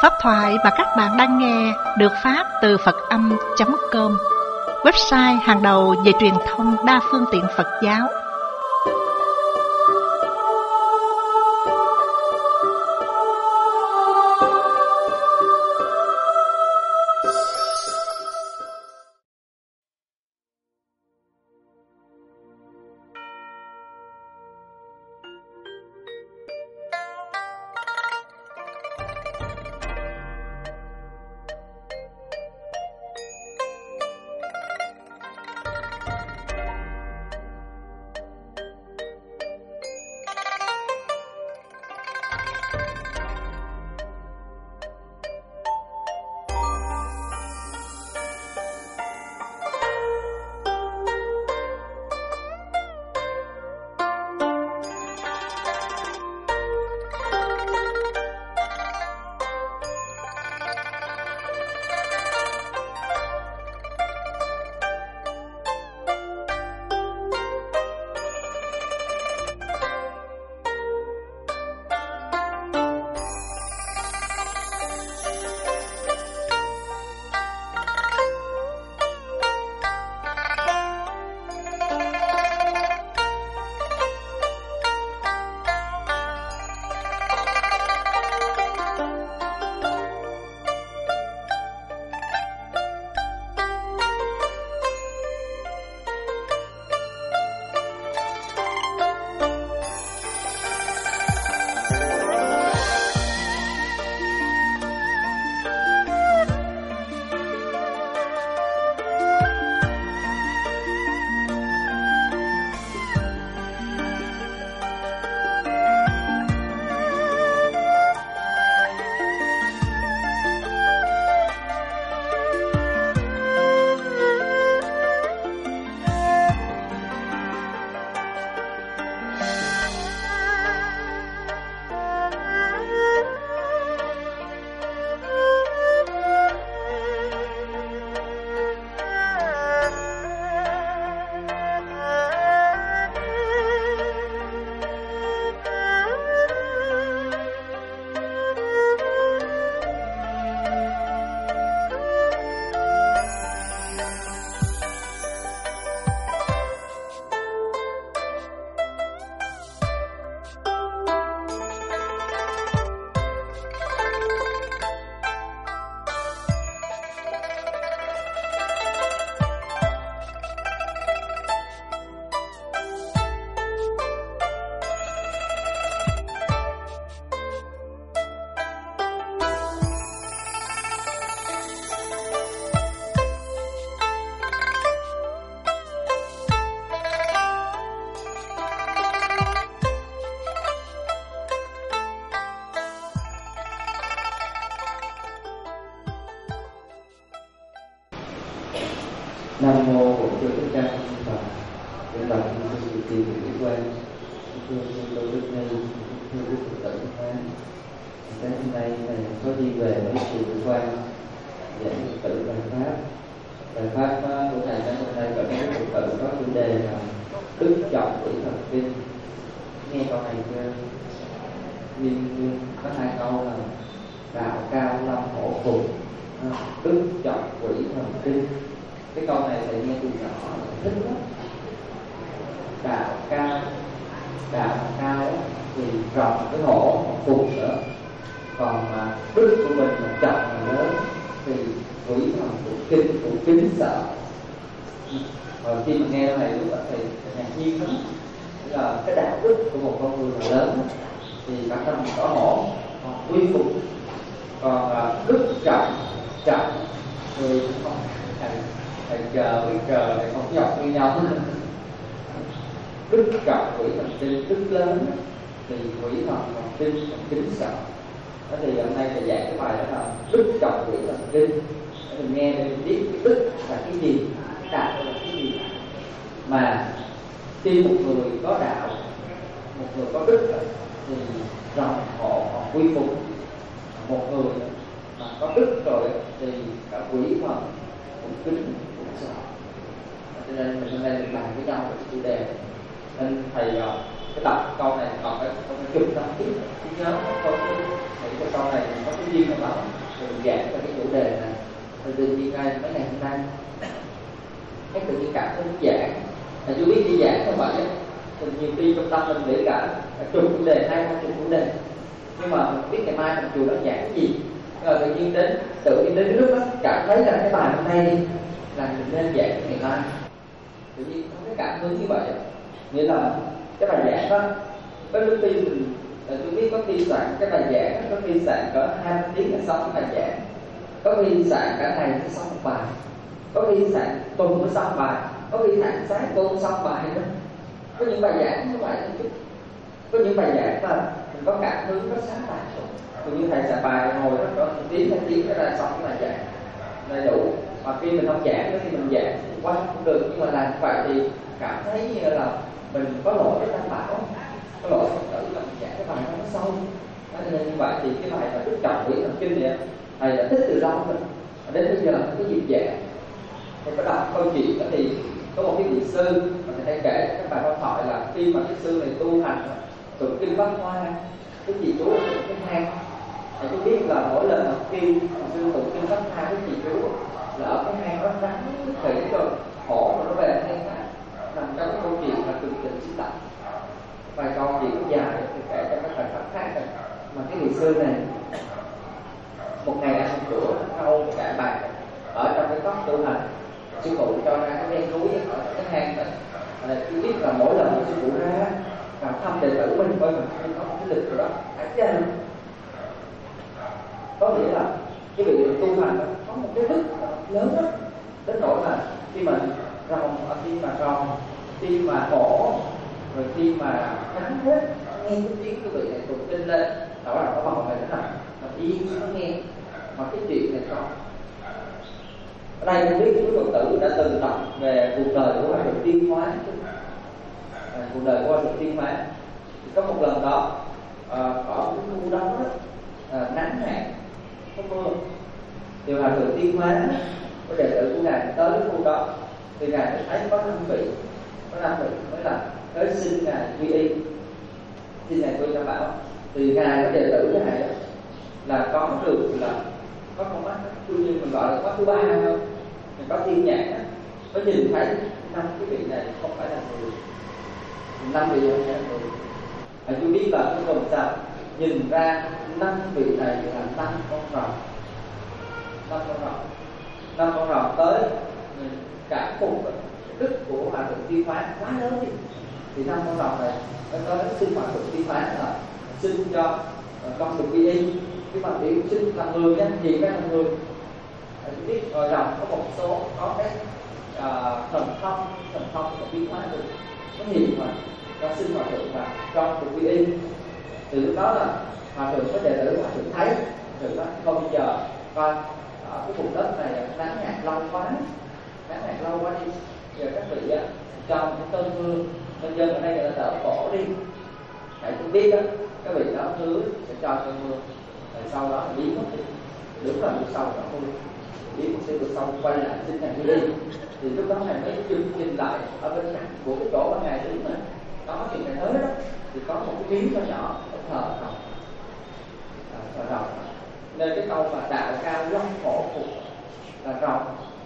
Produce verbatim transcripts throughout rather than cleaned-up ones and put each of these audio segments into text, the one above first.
Pháp thoại mà các bạn đang nghe được phát từ Phật Âm chấm com, website hàng đầu về truyền thông đa phương tiện Phật giáo. Nam mô Bổn Sư Thích Ca Mâu Ni Phật. Kính bạch chư sự trì Vị Quan, thưa sư Tô Đức Ni, thưa quý Phật tử thân mến. Sáng hôm nay thầy có đi về với chùa Vị Quan giảng Phật tử bài pháp. Bài pháp của thầy sáng hôm nay vẫn có Phật tử có chủ đề là đức trọng quỷ thần kinh. Nghe câu này chưa? Nguyên nguyên có hai câu là đạo cao lâm hổ phục, đức trọng quỷ thần kinh. Cái câu này thầy nghe từ nhỏ thích lắm. Đạo cao, đạo cao thì rộng cái hổ phục nữa. Còn mà đức của mình là trọng là lớn thì quỷ thần cũng kinh cũng kính sợ. Rồi khi mà nghe này lúc đó thì ngạc nhiên lắm. Tức là cái đạo đức của một con người là lớn thì bản thân mình có hổ, còn quy phục. Còn uh, đức trọng, trọng thì không thầy, thầy chờ với chờ thì không dọc như nhau. Đức trọng quỷ thần kinh, đức lớn thì quỷ thần còn kinh còn kính sợ. Đó thì hôm nay thầy dạy cái bài đó là đức trọng quỷ thần kinh. Mình nghe để mình biết cái đức là cái gì, cái đạo là cái gì. Mà khi một người có đạo, một người có đức thì rộng họ họ quy phục. Một người mà có đức rồi thì cả quỷ thần cũng kính cũng sợ. Cho nên mình hôm nay mình bàn với nhau về chủ đề. Nên thầy cái đọc câu này còn phải không phải chụp ra tiếp, chỉ nhớ câu cái câu này có cái duyên không đó. mình giảng về cái chủ đề này. Thì tự nhiên ngay mấy ngày hôm nay cái tự nhiên cảm thấy giảng là chưa biết đi giảng như vậy á, thì nhiều khi trong tâm mình nghĩ cả chục chủ đề hay hai chục chủ đề, nhưng mà mình biết ngày mai mình chùa nó giảng cái gì, rồi tự nhiên đến tự nhiên đến cái lúc đó cảm thấy là cái bài hôm nay đi là mình nên giảng ngày mai, tự nhiên có cái cảm hứng như vậy. Nghĩa là cái bài giảng đó có lúc khi mình tôi biết có khi soạn cái bài giảng, có khi soạn cỡ hai tiếng là xong cái bài giảng, có khi soạn cả ngày mới xong một bài, có khi soạn tuần mới xong bài, có khi soạn sáng tuần xong bài nữa. Có những bài giảng như vậy, có những bài giảng mà mình có cảm hứng, có sáng tạo. Ví dụ thầy soạn bài ngồi đó có một tiếng hai tiếng cái là xong cái bài giảng đầy đủ. Mà khi mình không giảng, có khi mình giảng quá cũng được, nhưng mà làm vậy thì cảm thấy như là mình có lỗi với Tam Bảo, có lỗi Phật tử là mình giảng cái bài nó sâu. Nên như vậy thì cái bài mà Đức Trọng Nguyễn Thần Kinh này thầy đã thích từ lâu rồi, đến bây giờ cái dịp giảng thì có đọc câu chuyện đó. Thì có một cái vị sư mà thầy hay kể các bài báo thoại là khi mà cái sư này tu hành tụng kinh Pháp Hoa, cái chị chú ở cái hang, thầy có biết là mỗi lần mà khi sư tụng kinh Pháp Hoa cái chị chú là ở cái hang nó rắn khỉ rồi khổ rồi nó về hang khác, nằm trong cái câu chuyện là cực tình sinh tận. Vài câu chuyện dài thì kể cho các bài pháp khác rồi. Mà cái vị sư này một ngày ăn một bữa thâu cả bài ở trong cái cốc tu hành, sư phụ cho ra cái ven núi ở cái hang này. À, tôi biết là mỗi lần sư phụ ra vào thăm đệ tử mình coi mình có một cái lịch rồi đó, ác chân có nghĩa là cái vị tu hành đó, có một cái đức lớn đó, đến nỗi là khi mà ròng, khi mà ròng, khi mà khổ, rồi khi mà thắng hết, nghe cái tiếng cái vị này tụng kinh lên, đó là có bầu này nó nằm nó yên nó nghe. Mà cái chuyện này có ở đây không biết quý Phật tử đã từng đọc về cuộc đời của Hòa Thượng Tiên Hóa, à, cuộc đời của Hòa Thượng Tiên Hóa. Thì có một lần đó à, ở cái khu đó à, nắng hạn có mưa, thì Hòa Thượng Tiên Hóa có đệ tử của ngài tới cái khu đó, thì ngài mới thấy có năm vị, có năm vị mới là tới xin ngài quy y, xin ngài quy Tam Bảo. Thì ngài có đệ tử của ngài đó là có được là có con mắt, tuy nhiên mình gọi là mắt thứ ba thôi, mình có thiên nhãn á, có nhìn thấy năm cái vị này không phải là người, năm vị này là người. Hãy chú biết là cái gồm sao nhìn ra năm vị này là năm con rồng, năm con rồng, năm con rồng tới cảm phục đức của Hòa Thượng Tiên Hóa quá lớn đi. Thì năm con rồng này nó có xin Hòa Thượng Tiên Hóa là xin cho con được quy y, nhưng mà biểu xin là người nha, gì cái là người. Chúng biết rồi rồng có một số có cái uh, thần thông, thần thông của Tiên Hóa được nó hiền mà cho xin Hòa Thượng và con được quy y. Từ lúc đó là Hòa Thượng có đệ tử Hòa Thượng thấy từ đó không bây giờ coi ở cái vùng đất này nắng hạn lâu quá, nắng hạn lâu quá đi, giờ các vị trong cái cơn mưa nhân dân ở đây người ta đỡ khổ đi. Hãy tôi biết đó, các vị đó hứa sẽ cho cơn mưa, rồi sau đó biến mất đi, đúng là được sau đó thôi, biến một sẽ được sau quay lại xin ngài đi. Thì lúc đó ngài mới chụp nhìn lại ở bên cạnh của cái chỗ mà ngài đứng mà đó thì ngài tới đó, thì có một cái miếng nhỏ nhỏ thờ rồng, thờ rồng. Nên cái câu mà đạo cao long khổ phục là rồng,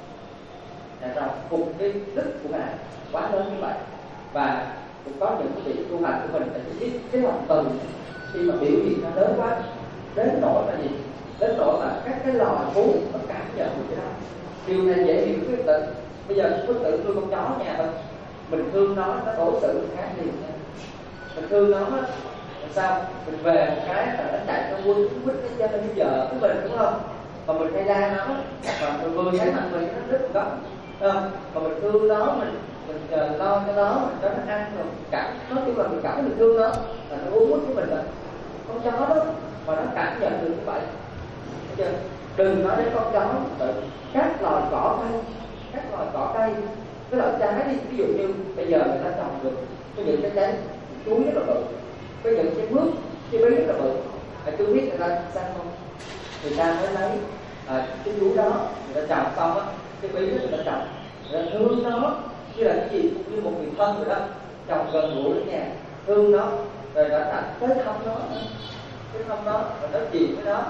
là rồng phục cái đức của ngài quá lớn như vậy. Và cũng có những cái vị tu hành của mình phải biết cái lòng từ khi mà biểu hiện nó lớn quá, đến nỗi là gì, đến nỗi là các cái loài thú nó cảm nhận được cái đó. Điều này dễ hiểu với tự. Bây giờ quý tự nuôi con chó nhà mình, mình thương nó, nó đối xử khác liền nha. Mình thương nó á, sao mình về một cái là nó chạy nó quýnh quýnh cái chân cái giờ của mình, đúng không? Mà mình hay la nó, và mình vừa thấy mặt mình nó rất góc, không? Mà mình thương nó, mình mình chờ lo cho nó, mình cho nó ăn rồi cảm, nói chung là mình cảm thấy mình thương nó, là nó uống quýnh của mình là con chó đó, mà nó cảm nhận được như vậy. Chưa? Đừng nói đến con chó, các loài cỏ cây, các loài cỏ cây, cái loại trái đi, ví dụ như bây giờ người ta trồng được có những cái trái chuối rất là bự, có những cái mướp, cái bí rất là bự. À, tôi biết người ta sao không? Người ta mới lấy à, cái chuối đó, người ta trồng xong á, cái bí đó người ta trồng, người ta thương nó, như là cái gì cũng như một người thân rồi đó, trồng gần gũi đến nhà, thương nó, rồi đã thành tới thăm nó, cái thăm nó, rồi nói chuyện với nó,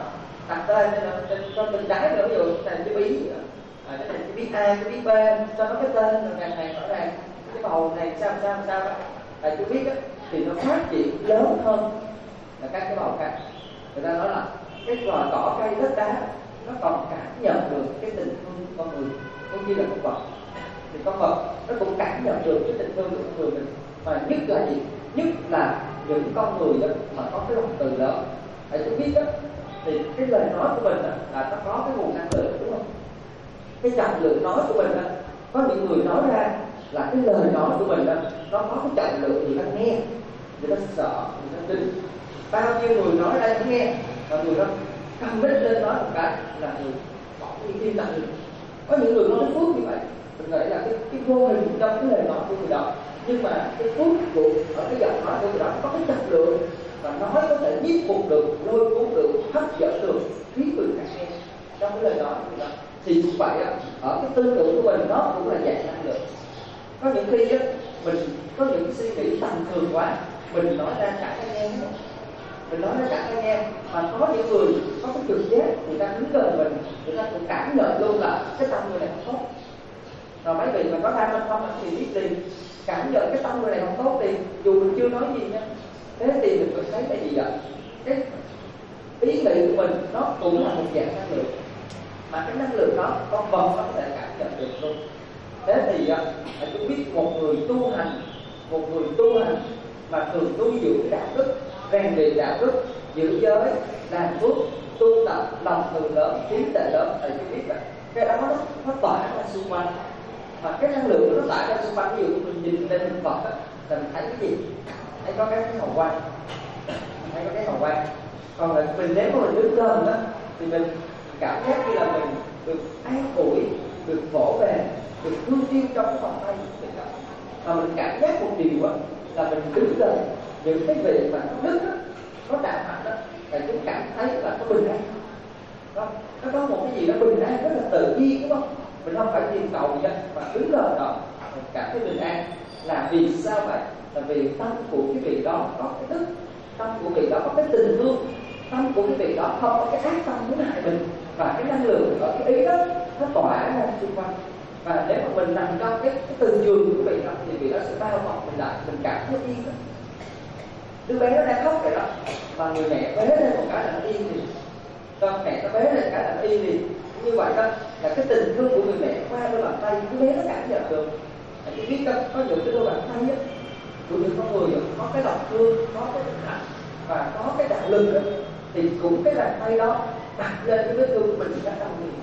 đặt tên cho nó cho từng cái nữa, ví dụ cái này chữ bí, à, cái này chữ bí A, chữ bí B, cho nó cái tên rồi ngày này rõ ràng. Cái bầu này sao sao sao đó, tại chữ biết á thì nó phát triển lớn hơn là các cái bầu khác. Người ta nói là cái loài cỏ cây đất đá nó còn cảm nhận được cái tình thương của con người, cũng như là con vật. Thì con vật nó cũng cảm nhận được cái tình thương của con người mình. Và nhất là gì? Nhất là những con người đó mà có cái lòng từ lớn. Tại tôi biết đó, thì cái lời nói của mình đó, là nó có cái nguồn năng lượng, đúng không? Cái trọng lượng nói của mình đó, có những người nói ra là cái lời nói của mình đó, nó có cái trọng lượng, người ta nghe, người ta sợ, người ta tin. Bao nhiêu người nói ra không nghe, và người đó cầm đích lên nói một cái là người bỏ đi tim lặng. Có những người nói phước như vậy, mình nghĩ là cái, cái vô hình trong cái lời nói của người đó, nhưng mà cái phước của ở cái giọng nói của người đó có cái trọng lượng, và nói có thể nhiếp phục được, lôi cuốn được, hấp dẫn được, khiến người khác nghe trong cái lời nói của người đó. Thì cũng vậy đó, ở cái tư tưởng của mình nó cũng là dạng năng lượng. Có những khi á, mình có những cái suy nghĩ tầm thường quá, mình nói ra chẳng ai nghe hết. Mình nói ra chẳng ai nghe, mà có những người có cái trực giác, người ta đứng gần mình, người ta cũng cảm nhận luôn là cái tâm người này không tốt. Rồi mấy vị mà có tham minh không thì biết liền, cảm nhận cái tâm người này không tốt thì dù mình chưa nói gì nha, thế thì mình phải thấy là gì vậy? Cái ý nghĩ của mình nó cũng là một dạng năng lượng, mà cái năng lượng đó con vật nó có thể cảm nhận được luôn. Thế thì tôi biết một người tu hành, một người tu hành mà thường tu dưỡng cái đạo đức, rèn luyện đạo đức, giữ giới, làm phước, tu tập lòng từ lớn, trí tuệ lớn, thì tôi biết là cái đó nó, nó tỏa ra xung quanh, và cái năng lượng nó tỏa ra xung quanh. Ví dụ mình nhìn lên thực vật á, là mình thấy cái gì? Thấy có cái hào quang, thấy có cái hào quang. Còn là mình nếu mà mình đứng gần á, thì mình cảm giác như là mình được an ủi, được vỗ về, được thương yêu trong cái vòng tay của mình. Mà mình cảm giác một điều á, là mình đứng gần những cái vị mà nó đức á, nó đạo hạnh á, là chúng cảm thấy là có bình an. Đó, nó có một cái gì đó bình an rất là tự nhiên, đúng không? Mình không phải tìm cầu gì đó, mà đứng gần đó mình cảm thấy bình an. Là vì sao vậy? Là vì tâm của cái vị đó có cái đức, tâm của vị đó có cái tình thương, tâm của cái vị đó không có cái ác tâm muốn hại mình, và cái năng lượng ở cái ý đó nó tỏa ra xung quanh. Và nếu mà mình nằm trong cái, cái từ trường của vị đó thì vị đó sẽ bao bọc mình lại, mình cảm thấy yên đó. Đứa bé nó đang khóc vậy đó, mà người mẹ bế lên một cái là nó yên thì, con mẹ nó bế lên cái là nó yên thì, như vậy đó là cái tình thương của người mẹ qua đôi bàn tay, đứa bé nó cảm nhận được. Thì biết đó, có những cái đôi bàn tay á của những con người có cái lòng thương, có cái tình hạnh và có cái đạo lực đó, thì cũng cái bàn tay đó đặt lên cái vết thương của mình rất đau liền,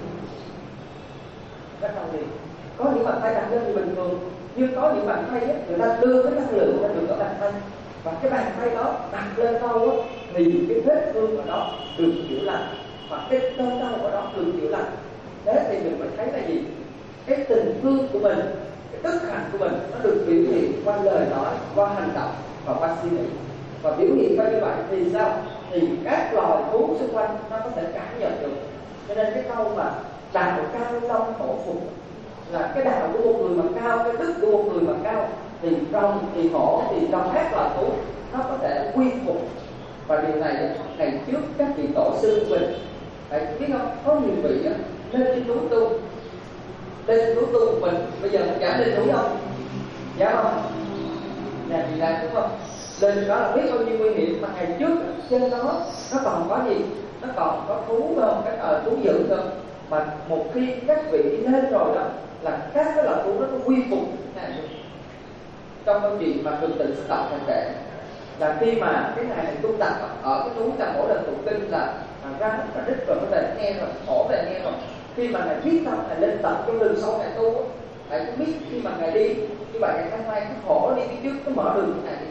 rất đau liền. Có những bàn tay đặt lên thì bình thường, nhưng có những bàn tay á, người ta đưa cái năng lượng ra được ở bàn tay, và cái bàn tay đó đặt lên đâu á, thì cái vết thương ở đó được chữa lành, và cái cơn đau ở đó được chữa lành. Thế thì mình mới thấy là gì? Cái tình thương của mình, cái đức hạnh của mình nó được biểu hiện qua lời nói, qua hành động và qua suy nghĩ. Và biểu hiện qua như vậy thì sao? Thì các loài thú xung quanh nó có thể cảm nhận được. Cho nên cái câu mà đạo cao long hổ phục là cái đạo của một người mà cao, cái đức của một người mà cao, thì rồng, thì hổ, thì trong các loài thú nó có thể quy phục. Và điều này ngày trước các vị tổ sư của mình, tại biết không, có nhiều vị đó, lên trên núi tu, lên trên núi tu của mình, bây giờ mình giảm lên núi không? Dạ không? Nhà gì làm đúng không? Lên đó là biết bao nhiêu nguy hiểm, mà ngày trước trên đó nó còn có gì? Nó còn có thú không? Cái ờ thú dữ không? Mà một khi các vị đi lên rồi đó, là các cái loài thú nó có quy phục này. Trong câu chuyện mà Cường Tự Sư Tập kể là khi mà cái ngày này tu tập ở cái núi Trà Mổ Đền Tụng Kinh là rắn và đích rồi có thể nghe rồi, ổ về nghe rồi. Khi mà ngài quyết tâm ngài lên tập trong đường sâu ngài tu, ngài cũng biết khi mà ngài đi như vậy, ngài không ai cái khổ đi phía trước, nó mở đường của ngài đi.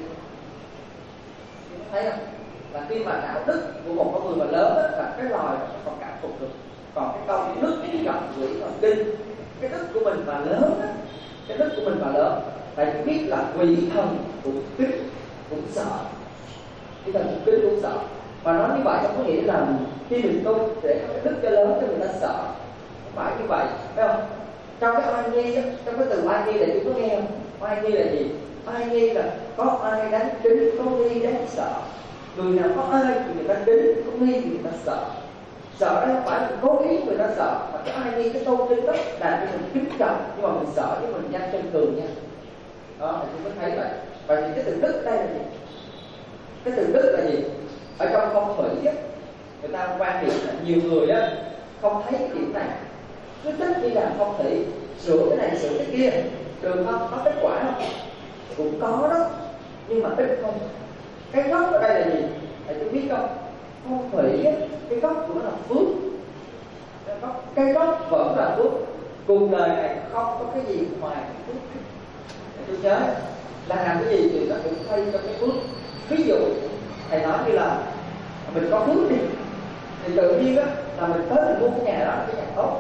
Thấy không? Là khi mà đạo đức của một con người mà lớn đó, là cái loài nó còn cảm phục được. Còn cái câu đức trọng quỷ và kinh, cái đức của mình mà lớn đó, cái đức của mình mà lớn, phải biết là quỷ thần cũng kính cũng sợ, quỷ thần cũng kính cũng sợ. Mà nói như vậy không có nghĩa là khi mình tu để có cái đức cho lớn cho người ta sợ, không phải như vậy, phải không? Trong cái oai nghi, trong cái từ oai nghi là chúng có nghe không? Oai nghi là gì? Oai nghi là có ai đáng kính, có nghi đáng sợ. Người nào có ai thì người ta kính, có nghi thì người ta sợ. Sợ đó không phải mình cố ý người ta sợ, mà có ai nghe cái câu kinh đó làm cho mình kính trọng, nhưng mà mình sợ chứ mình nhanh chân cường nha. Đó, thì chúng mới thấy vậy. Và thì cái từ đức đây là gì? Cái từ đức là gì? Ở trong phong thủy á, người ta quan điểm là nhiều người á không thấy cái điểm này, cứ thích đi làm phong thủy, sửa cái này sửa cái kia, được không? Có kết quả không? Cũng có đó, nhưng mà ít không. Cái gốc ở đây là gì? Thầy tôi biết không? Phong thủy á, cái gốc của nó là phước. Cái gốc, cái gốc vẫn là phước. Cuộc đời này không có cái gì ngoài cái phước. Tôi nhớ là làm cái gì thì nó cũng thay cho cái phước. Ví dụ thầy nói như là mình có phước đi, thì tự nhiên á là mình tới mình mua cái nhà đó là cái nhà tốt.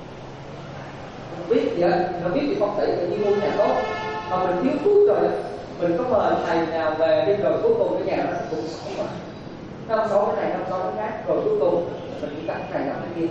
Mình biết gì hết, mình biết thì phong thủy tự nhiên mua nhà tốt. Mà mình thiếu phước rồi, mình có mời thầy nào về đi rồi cuối cùng cái nhà đó cũng xấu mà. Năm xấu cái này, năm xấu cái khác, rồi cuối cùng mình cũng cắt cái này cắt cái kia.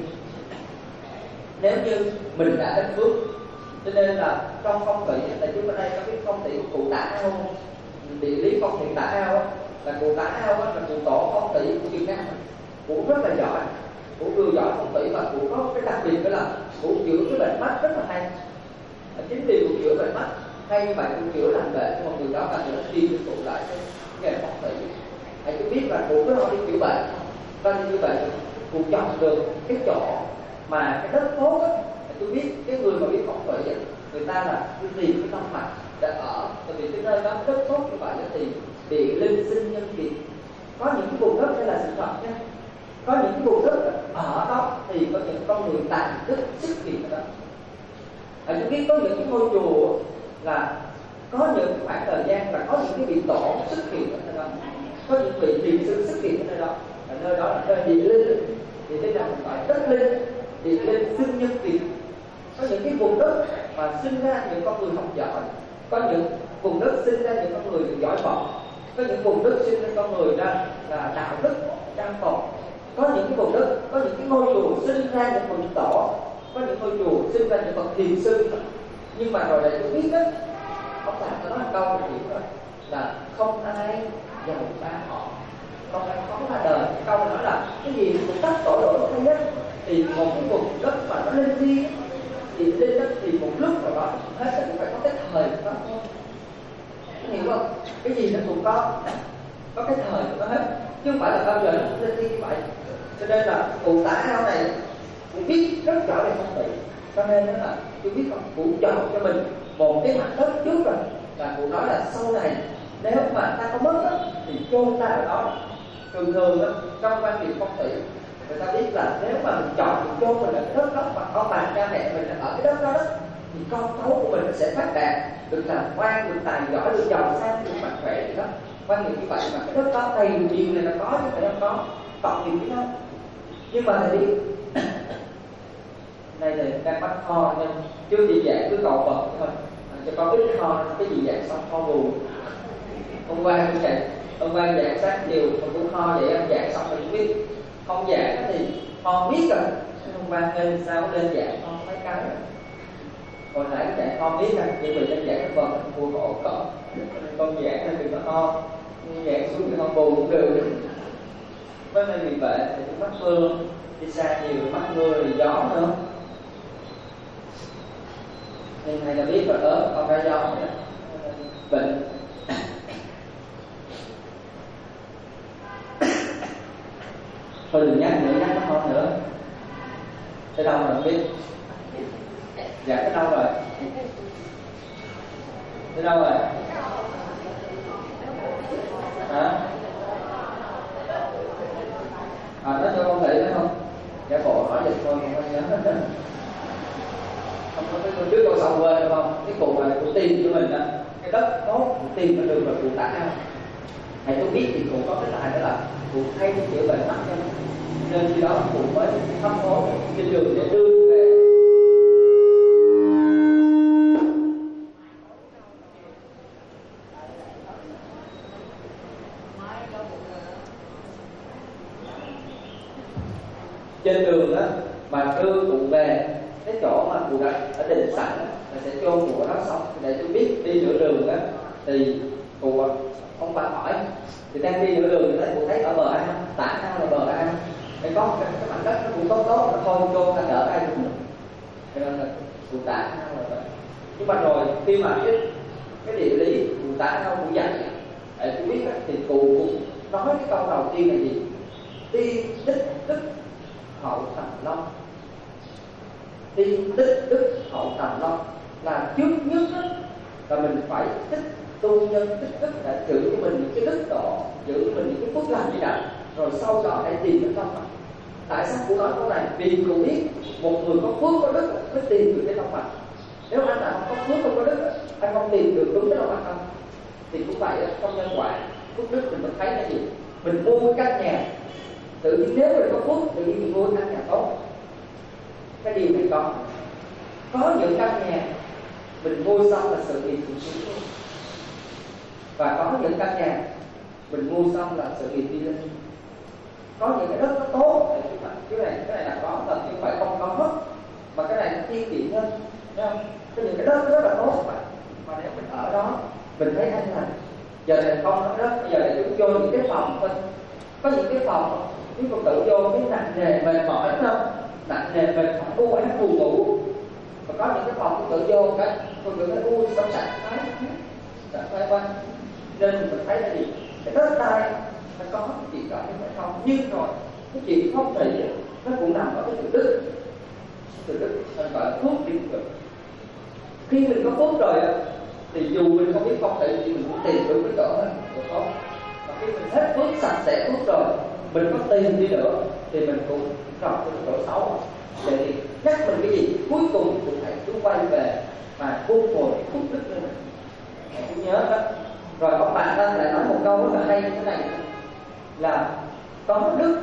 Nếu như mình đã đến phước, cho nên là trong phong thủy là chúng ta đây có biết phong thủy của cụ Tả Ao không? Địa lý phong thủy Tả Ao á, là cụ Tả Ao á, là cụ tổ phong thủy của Việt Nam. Cụ rất là giỏi, cụ vừa giỏi phong thủy mà cụ có cái đặc biệt đó là cụ chữa cái bệnh mắt rất là hay. Chính vì cụ chữa bệnh mắt hay như vậy, cụ chữa lành bệnh cho một người đó là người đó đi với cụ lại cái nghề phong thủy. Hãy cứ biết là cụ cứ nói đi chữa bệnh, cho nên như vậy cụ chọn được cái chỗ mà cái đất tốt á. Tôi biết cái người mà biết phong thủy ấy, người ta là đi tìm cái tâm mặt để ở, tại vì cái nơi đó rất tốt như vậy là thì địa linh sinh nhân kiệt. Có những cái vùng đất đây là sự thật nha, có những cái vùng đất ở đó thì có những con người tàn đức xuất hiện ở đó. À, tôi biết có những cái ngôi chùa là có những khoảng thời gian là có những cái vị tổ xuất hiện ở nơi đó, có những vị thiền sư xuất hiện ở nơi đó. Ở nơi đó là nơi địa linh, thì thế nào mình gọi đất linh, địa linh sinh nhân kiệt. Có những cái vùng đất mà sinh ra những con người học giỏi, có những vùng đất sinh ra những con người giỏi võ, có những vùng đất sinh ra con người ra là đạo đức trang phục, có những cái vùng đất, có những cái ngôi chùa sinh ra những vị tổ, có những ngôi chùa sinh ra những bậc thiền sư. Nhưng mà rồi đây tôi biết đó, ông bà có nói câu là hiểu rồi, là không ai giàu ba họ, không ai khó ra đời. Cái câu nói là cái gì cũng tắt tổ lỗi thay á, thì một cái vùng đất mà nó lên thiên thì lên đất thì một lúc nào đó hết là cũng phải có cái thời của nó thôi. Hiểu không? Cái gì nó cũng có có cái thời của nó hết, chứ không phải là bao giờ nó cũng lên thiên như vậy. Cho nên là cụ Tả Ao này cũng biết rất rõ về phong thủy, cho nên đó là tôi biết không, cụ chọn cho mình một cái mặt đất trước rồi, là cụ nói là sau này nếu mà ta có mất đó, thì chôn ta ở đó. Thường thường đó, trong quan điểm phong thủy người ta biết là nếu mà mình chọn mình chôn mình ở cái đất đó, mà ông bà cha mẹ mình ở cái đất đó, đó thì con cháu của mình sẽ phát đạt, được làm quan, được tài giỏi, được giàu sang, được mạnh khỏe gì đó. Quan niệm như vậy mà cái đất đó đầy đủ điều này là có chứ phải không có, toàn điều với nhau. Nhưng mà thầy biết này là đang bắt kho nên chưa gì dạng cứ cầu vật thôi, cho con biết kho cái gì dạng xong kho buồn. Hôm qua cũng vậy, hôm qua dạng sáng chiều mình cũng kho vậy, ăn dạng xong mình cũng biết, không dạng thì kho biết rồi. Hôm qua lên sao lên dạng kho mấy cái rồi. Hồi nãy cái dạng kho biết rồi, nhưng mà lên dạng cái vật mình mua khổ cỡ, con dạng nên đừng có kho, dạng xuống thì không buồn cũng được. Với nay vì vậy thì cũng mắc mưa, đi xa nhiều mắc mưa thì gió nữa. Nhưng thầy đã biết rồi đó, con ra gió nữa, bệnh. Thôi đừng nhắc nữa, nhắc nó không nữa. Tới đâu rồi không biết. Dạ tới đâu rồi? Tới đâu rồi? Hả? À, nói cho con nghĩ nữa không? Giả bộ hỏi dịch thôi, không có nhớ hết. Không có cái trước câu sau quên được không? Cái cụ này cụ tìm cho mình đó, cái đất tốt cụ tìm nó được là cụ Tả Ao. Thầy tôi biết thì cụ có cái tài đó là cụ thay cái chữa bệnh mắt cho nên khi đó cụ mới thắp hố trên đường để đưa về. Trên đường đó mà đưa cụ về cái chỗ mà cụ đã ở định sẵn là sẽ chôn cụ ở đó xong. Để tôi biết đi nửa đường đó thì cụ ông bà hỏi thì đang đi nửa đường thì thấy cụ thấy ở bờ Ao, Tả Ao là bờ Ao, để có cái, cái mảnh đất nó cũng tốt tốt, nó thôi chôn ta đỡ ai cũng được, cho nên là cụ tả là vậy. Nhưng mà rồi khi mà cái cái địa lý cụ tả đâu cũng dạy để tôi biết đó, thì cụ cũng nói cái câu đầu tiên là gì? Tiên tích đức hậu tầm long. Tiên tích đức hậu tầm long là trước nhất đó, là mình phải tích tu nhân tích đức để giữ cho mình những cái đức độ, giữ cho mình những cái phước lành gì đó, rồi sau đó hãy tìm cái tâm mạch. Tại sao cụ nói câu này? Vì cụ biết một người có phước có đức mới tìm được cái tâm mạch. Nếu anh nào không có phước không có đức, anh không tìm được đúng cái tâm mạch không. Thì cũng vậy đó, trong nhân quả phước đức mình thấy là gì? Mình mua căn nhà, tự nhiên nếu mình có phước tự nhiên mình mua căn nhà tốt. Cái điều này có có những căn nhà mình mua xong là sự nghiệp mình xuống luôn, và có những căn nhà mình mua xong là sự nghiệp đi lên. Có những cái đất nó tốt, cái này cái này là có thật chứ không phải không có hết, mà cái này nó tiên tiện hơn, thấy không? Có những cái đất rất là tốt mà mà nếu mình ở đó mình thấy an lành. Giờ này không nói đất, bây giờ này chúng vô những cái phòng thôi, có những cái phòng nếu còn tự vô cái nặng nề mệt mỏi đúng không? Nặng nề mệt mỏi u ám buồn ngủ. Và có những cái phòng tự vô cái tôi tự thấy u sống sạch thái sạch thái quanh, nên mình thấy là gì? Cái đất đai nó có cái chuyện đó nhưng mà không, nhưng rồi cái chuyện không thể nó cũng nằm ở cái từ đức. Từ đức mình gọi là phước định cực. Khi mình có phước rồi thì dù mình không biết phong thủy thì mình cũng tìm được cái chỗ này tốt. Và khi mình hết phước sạch sẽ phước rồi, mình có tìm đi nữa thì mình cũng gặp cái chỗ xấu. Vậy thì nhắc mình cái gì? Cuối cùng cũng phải cứ quay về và vô hồi phước đức lên mình. Cũng nhớ đó. Rồi ông bạn ta lại nói một câu rất là hay như thế này là có đức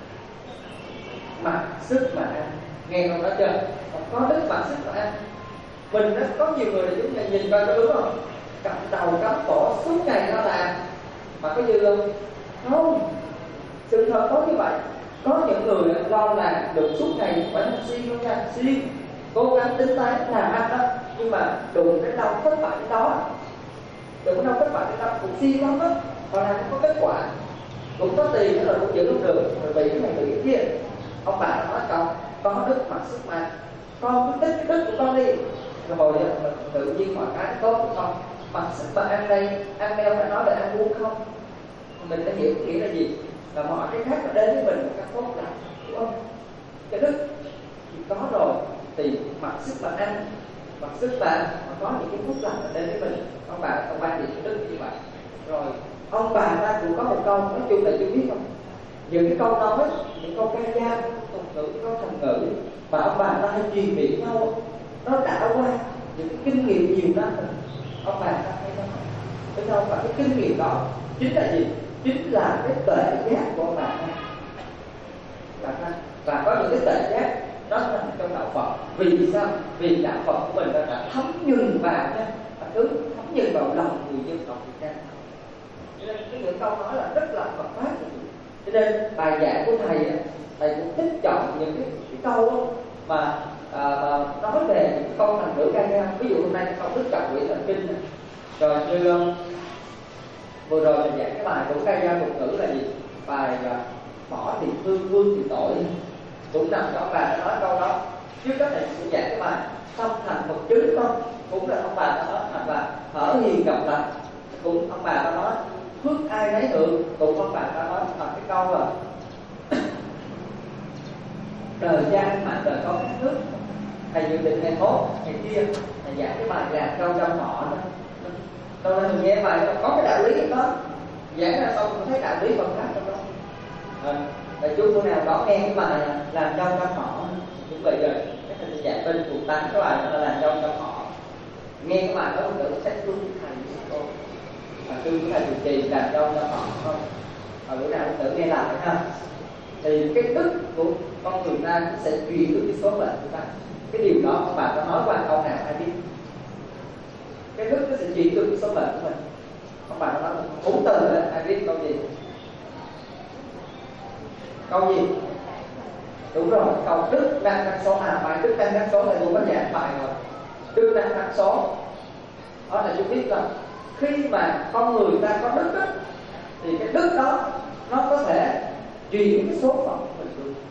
mặc sức mà ăn. Nghe câu đó chưa? Có đức mặc sức mà ăn. Mình đó, có nhiều người là chúng ta nhìn coi có đúng không? Cặp đầu cặp cổ suốt ngày nó làm mà có dư không? Không. Sự thật có như vậy. Có những người lo làm được suốt ngày phải làm xuyên không nha, xuyên cố gắng tinh tái làm ăn đó, nhưng mà đụng đến đâu thất bại đến đó, đụng đến đâu thất bại đến đó cũng xuyên lắm á, còn làm không có kết quả, cũng có tiền rồi cũng giữ không được, rồi bị cái này bị cái kia. Ông bà nói câu có đức mặc sức mà, con cứ tích cái đức của con đi, rồi tự nhiên mọi cái tốt của con. Mặc sức mà ăn đây, ăn đeo phải nói là ăn uống không, mình đã hiểu nghĩa là gì, là mọi cái khác nó đến với mình một cách tốt lành, đúng không? Cái đức thì có rồi thì mặc sức mà ăn, mặc sức mà mà có những cái phúc lành đến với mình. Ông bà ông bà thì cái đức như vậy. Rồi ông bà ta cũng có một câu nói chung là chú biết không? Những cái câu nói, những câu ca dao, tục ngữ, câu thành ngữ mà ông bà ta hay truyền miệng nhau, nó đã qua những cái kinh nghiệm nhiều năm rồi. Ông bà ta hay nói, thế đâu và cái kinh nghiệm đó chính là gì? Chính là cái tuệ giác của ông bà ta. Và có những cái tuệ giác đó nằm trong đạo Phật. Vì sao? Vì đạo Phật của mình đã thấm nhuần vào nha, thứ thấm nhuần vào lòng người dân tộc Việt Nam. Cho nên cái những câu nói là rất là Phật pháp. Cho nên bài giảng của thầy, thầy cũng thích chọn những cái, cái câu mà à, nói về những câu thành ngữ ca dao. Ví dụ hôm nay câu Đức Trọng Quỷ Thần Kinh, rồi như um, vừa rồi mình giảng cái bài của ca dao tục ngữ là gì? Bài uh, bỏ thì thương, vương thì tội, cũng nằm đó. Bà đã nói câu đó. Trước đó thầy cũng giảng cái bài tâm thành một chứng không, cũng là ông bà đã nói, hoặc là hở hiền gặp lành, cũng ông bà đã nói phước ai nấy hưởng, cũng ông bà đã nói bằng cái câu là đời gian mạnh đời có các nước. Thầy dự định ngày mốt ngày kia thầy giảng cái bài làm câu trong họ đó. Đâu nên mình nghe bài đó, có cái đạo lý đó, giảng ra xong mình thấy đạo lý còn khác trong đó. À, đại chúng cô nào có nghe cái bài làm trong trong họ, chúng bây giờ các thầy giảng bên cụ tám cái bài đó là làm trong trong họ. Nghe cái bài đó mình tự xét luôn thầy cô, và tôi cũng là chủ trì làm trong trong họ không. Và bữa nào cũng tự nghe lại ha. Thì cái đức của con người ta sẽ truyền được cái số mệnh của ta. Cái điều đó các bạn có nói qua câu nào ai biết? Cái đức nó sẽ truyền được cái số mệnh của mình. Các bạn có nói bốn từ đó, ai biết câu gì? Câu gì? Đúng rồi, câu đức năng năng số. À, bài đức năng năng số là tôi có giảng bài rồi. Đức năng năng số đó là chúng biết rằng khi mà con người ta có đức đó, thì cái đức đó nó có thể truyền cái số phận của mình được.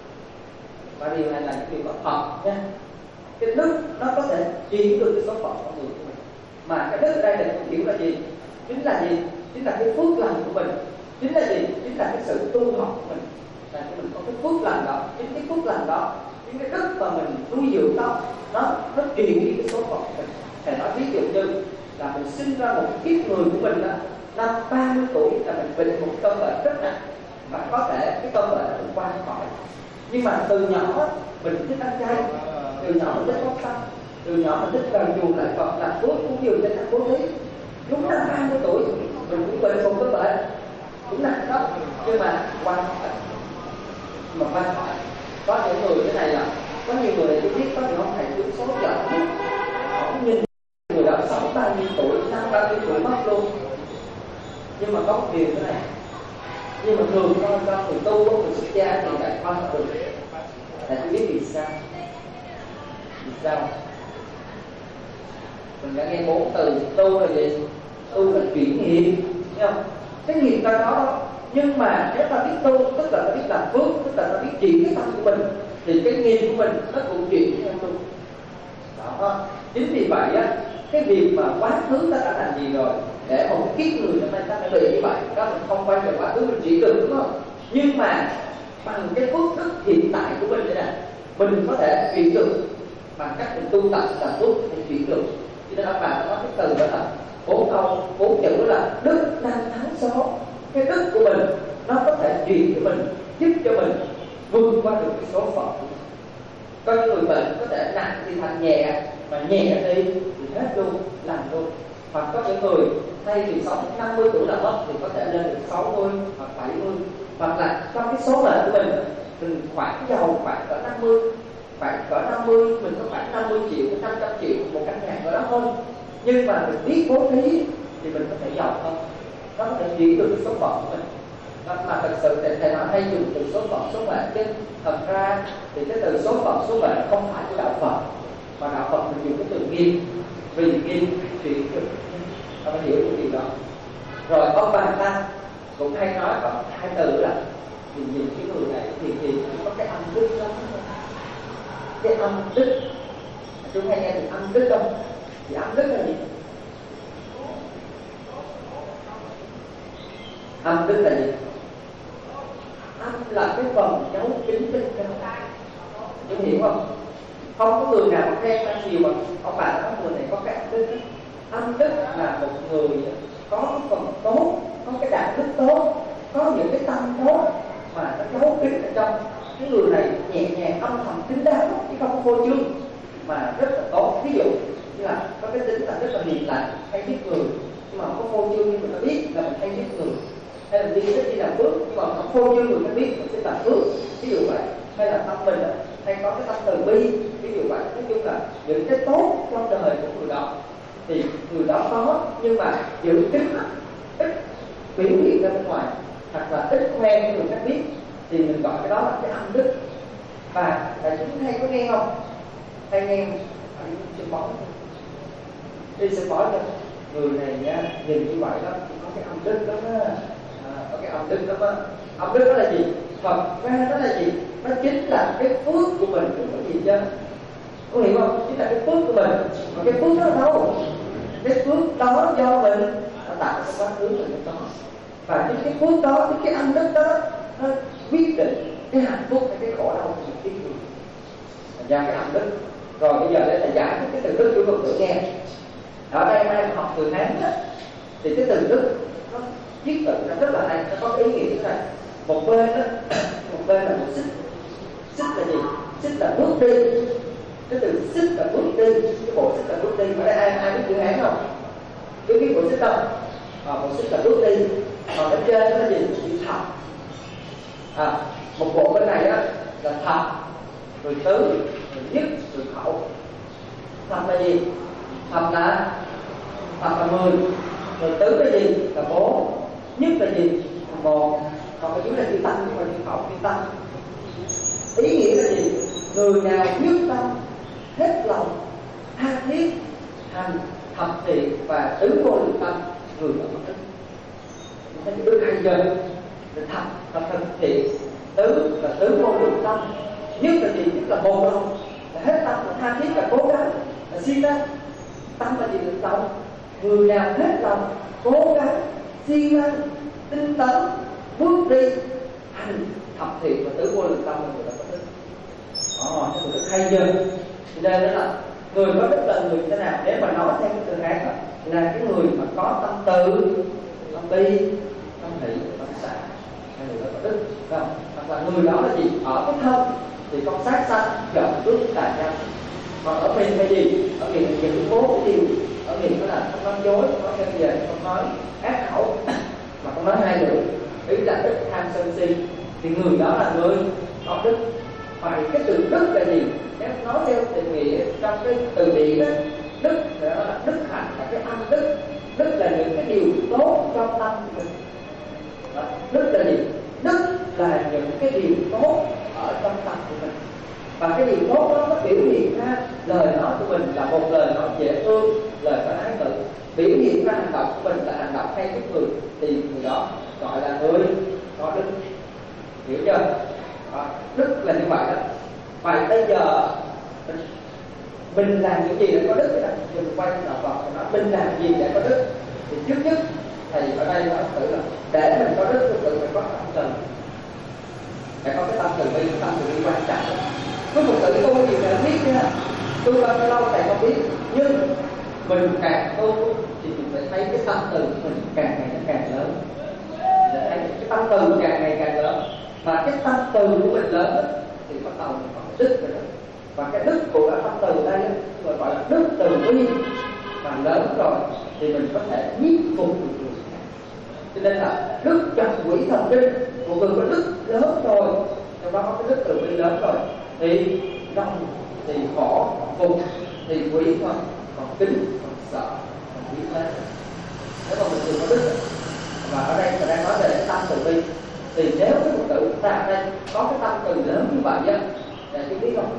và điều này là cái điều có thật nha. Cái đức nó có thể chuyển được cái số phận con người của mình. Mà cái đức ở đây là hiểu là gì? Chính là gì? Chính là cái phước lành của mình. Chính là gì? Chính là cái sự tu học của mình. Là cho mình có cái phước lành đó. Chính cái phước lành đó, chính cái đức mà mình nuôi dưỡng đó, nó nó truyền đi cái số phận của mình. Thầy nói ví dụ như là mình sinh ra một kiếp người của mình đó, năm ba mươi tuổi là mình bệnh một cơn bệnh rất nặng, và có thể cái cơn bệnh nó qua khỏi. Nhưng mà từ nhỏ mình thích ăn chay, từ nhỏ mình thích bóc xăm, từ nhỏ mình thích gần chuồng lại Phật, làm phước cũng nhiều cho các bố thí. Đúng năm ba mươi tuổi mình cũng bệnh một cơn bệnh cũng nặng đó, nhưng mà qua khỏi. Mà qua khỏi có những người thế này là có nhiều người này tôi biết, có những ông thầy tướng số giỏi, họ nhìn người đó sống bao nhiêu tuổi, năm bao nhiêu tuổi mất luôn. Nhưng mà có một điều thế này, nhưng mà thường cho cho người tu, người xuất gia thì lại không được. Tại tôi biết vì sao? Vì sao? Mình đã nghe bốn từ tu là gì? Tu là chuyển nghiệp, thấy không? Cái nghiệp ta có đó, nhưng mà nếu ta biết tu, tức là ta biết làm phước, tức là ta biết chuyển cái tâm của mình, thì cái nghiệp của mình nó cũng chuyển theo tu. Đó. Chính vì vậy á, cái việc mà quá khứ ta đã làm gì rồi, để một kiếp người hôm nay ta phải bị như vậy, đó mình không quay về quá khứ mình chuyển được, đúng không? Nhưng mà bằng cái phước đức hiện tại của mình đây này, mình có thể chuyển được bằng cách mình tu tập làm phước thì chuyển được. Cho nên ông bà có cái từ đó là bốn câu, bốn chữ là đức năng thắng số. Cái đức của mình nó có thể chuyển cho mình, giúp cho mình vượt qua được cái số phận. Có những người bệnh có thể nặng thì thành nhẹ, mà nhẹ đi thì hết luôn, làm luôn. Hoặc có những người thay vì sống năm mươi tuổi là mất thì có thể lên được sáu mươi hoặc bảy mươi. Hoặc là trong cái số mệnh của mình, mình khoảng giàu khoảng cỡ năm mươi, khoảng cỡ năm mươi, mình có khoảng năm mươi triệu, năm trăm triệu, một căn nhà cỡ đó hơn. Nhưng mà mình biết bố thí thì mình có thể giàu hơn. Nó có thể chuyển được cái số phận của mình. Mà thật sự thì thầy nói hay dùng từ số phận, số mệnh, chứ thật ra thì cái từ số phận, số mệnh không phải của đạo Phật, mà đạo Phật mình dùng cái từ nghiệp, vì nghiệp chuyển được. Các bạn hiểu cái điều đó. Rồi ông bà ta cũng hay nói có hai từ là thì nhìn cái người này thì thì có cái âm đức lắm. Cái âm đức, chúng hay nghe từ âm đức không? Thì âm đức là gì? Âm đức là gì? Âm là cái phần giấu kín bên trong. Chúng hiểu không? Không có người nào mà khen ta nhiều mà ông bà nói người này có cái âm đức. Âm đức là một người có cái phần tốt, có cái đạo đức tốt, có những cái tâm tốt mà nó giấu kín ở trong. Cái người này nhẹ nhàng âm thầm kín đáo chứ không có phô trương, mà rất là tốt. Ví dụ như là có cái tính là rất là hiền lành, hay biết người, nhưng mà không có phô trương, nhưng mà nó biết là mình hay biết người. Hay là đi thích đi làm phước, nhưng mà không phô trương người ta biết mình sẽ làm phước, ví dụ vậy. Hay là tâm mình hay có cái tâm từ bi, ví dụ vậy. Nói chung là những cái tốt trong đời của người đó thì người đó có, nhưng mà giữ kín, ít biểu hiện ra bên ngoài, hoặc là ít khoe cho người khác biết, thì mình gọi cái đó là cái âm đức. Và đại chúng hay có nghe không? Hay nghe đi sinh bói, đi sinh bói cho người này nha, nhìn như vậy đó thì có cái âm đức đó đó. À, có cái âm đức đó đó. Âm đức đó là gì? Thật ra đó là gì? Nó chính là cái phước của mình, không có gì chứ. Có hiểu không? Chính là cái phước của mình. Mà cái phước đó là đâu? Cái phước đó do mình đã tạo ra quá khứ mình đó. Và chính cái phước đó, chính cái âm đức đó, nó quyết định cái hạnh phúc hay cái khổ đau của mình tiếp tục. Ra cái âm đức. Rồi bây giờ để thầy giải thích cái từ đức cho con tự nghe. Ở đây ai học từ Hán á, thì cái từ đức nó viết tự nó rất là hay, nó có cái ý nghĩa như thế này. Một bên đó, một bên là một xích. Xích là gì? Xích là bước đi. Cái từ xích là bước đi, cái bộ xích là bước đi. Ở đây ai ai biết chữ Hán không? Cứ biết bộ xích không? À, bộ xích là bước đi. Còn ở trên đó là gì? Chữ thập. À, một bộ bên này á là thập, rồi tứ, rồi nhất, rồi khẩu. Thập là gì? Thập là thập là mười, rồi tứ là gì? Là bốn, nhất là gì? Là một. Còn cái chữ là chữ tăng, nhưng mà chữ khẩu chữ tăng. Ý nghĩa là gì? Người nào quyết tâm hết lòng tha thiết hành thập thiện và tứ vô lượng tâm, người đó có đức. Cái chữ đức hay giờ thập thập thập thiện, tứ là tứ vô lượng tâm, nhất là gì? Nhất là một lòng, là hết tâm, là tha thiết, là cố gắng, là siêng năng. Tâm là gì? Được lòng. Người nào hết lòng, cố gắng, siêng năng, tinh tấn, bước đi hành thập thiện và tứ vô lượng tâm là người ta có đức. Đó, cái người đức hay chưa? Cho nên đó là người có đức là người thế nào? Nếu mà nói theo cái từ khác là, là cái người mà có tâm từ, tâm bi, tâm hỷ, tâm xả, hay người đó có đức, phải không? Hoặc là người đó là gì? Ở cái thân thì con sát sanh, dọn phước tài nhân. Còn ở miền cái gì? Ở miền những cái cố cái điều, ở miền đó là không nói dối, không nói chân về, không nói ác khẩu, mà không nói hai lưỡi, ý là đức tham sân si, thì người đó là người có đức. Và cái từ đức là gì? Nếu nói theo định nghĩa trong cái từ điển đó, đức đó là đức hạnh, là cái âm đức. Đức là những cái điều tốt trong tâm của mình. Đó. Đức là gì? Đức là những cái điều tốt ở trong tâm của mình. Và cái điều tốt đó nó biểu hiện ra lời nói của mình là một lời nói dễ thương, lời nói ái ngữ. Biểu hiện ra hành động của mình là hành động hay giúp người, thì người đó gọi là người có đức. Hiểu chưa? Đó. Đức là như vậy đó. Vậy bây giờ mình, mình làm những gì để có đức thế nào? Mình quay đạo Phật nói mình làm gì để có đức? Thì trước nhất thầy ở đây nói tự là để mình có đức tự mình có tâm từ. Phải có cái tâm từ bi, tâm từ bi quan trọng. Với một tự tu thì phải biết nha. Tu bao nhiêu lâu thầy không biết, nhưng mình càng tu thì mình phải thấy cái tâm từ của mình càng ngày nó càng lớn. Để thấy cái tâm từ càng ngày càng lớn. Và cái tâm từ của mình lớn thì bắt đầu mình có cái đức rồi đó. Và cái đức của cái tâm từ đây gọi gọi là đức từ bi. Và lớn rồi thì mình có thể nhiếp phục được người khác. Cho nên là đức trong quỷ thần kinh, một người có đức lớn rồi, trong đó có cái đức từ bi lớn rồi, thì lòng thì khổ phục, thì quỷ thần còn kính, còn sợ, còn biết thế. Nếu mà mình thường có đức, và ở đây mình đang nói về cái tâm từ bi, thì nếu cái một tự chúng ta ở đây có cái tâm từ lớn như vậy á, thì chúng biết không?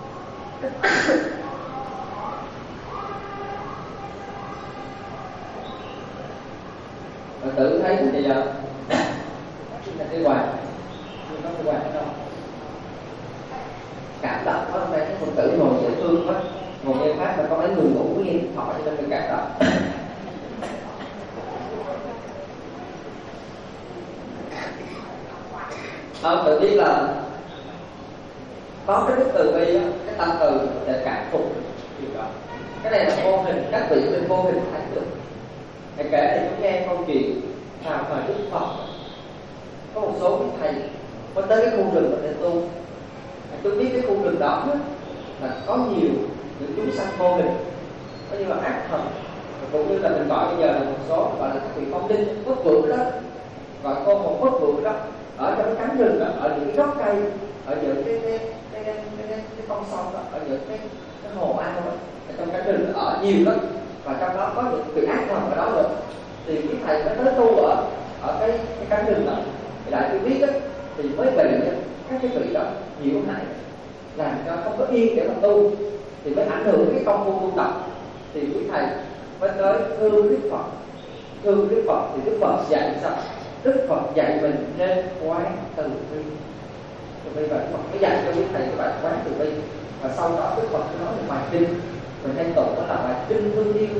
Và tự thấy thì giờ là cái hoài, nó cái hoài đâu cảm động quá. Hôm nay cái Phật tử ngồi dễ thương quá, ngồi nghe pháp mà có mấy người ngủ nghe điện thoại cho nên mình cảm động. Ông tự biết là có cái đức từ bi, cái tâm từ để cảm phục điều đó. Cái này là vô hình, các vị bên vô hình thấy được. Thầy kể thì chúng nghe câu chuyện vào thời Đức Phật, có một số cái thầy có tới cái khu rừng để tu. Tôi biết cái khu rừng đó là có nhiều những chúng sanh vô hình, có như là ác thần, cũng như là mình gọi bây giờ là một số gọi là các vị phong linh, bất vượng đó, gọi cô một bất vượng đó, ở trong cái cánh rừng đó, ở những cái gốc cây, ở những cái cái cái cái, cái, cái, cái con sông đó, ở những cái, cái hồ ao đó, ở trong cánh rừng ở nhiều lắm, và trong đó có những vị ác thần ở đó rồi. Thì cái thầy mới tới tu ở ở cái cái cánh rừng đó, thì đại tôi biết đó, thì mới bị các cái vị đó nhiễu hại, làm cho không có yên để mà tu, thì mới ảnh hưởng đến cái công phu tu tập. Thì quý thầy mới tới thương Đức Phật, thương Đức Phật thì Đức Phật dạy sao? Đức Phật dạy mình nên quán từ bi. Từ bi và Đức Phật mới dạy cho quý thầy cái bài quán từ bi. Và sau đó Đức Phật nói một bài kinh, mình hay tụng đó là bài kinh thương yêu.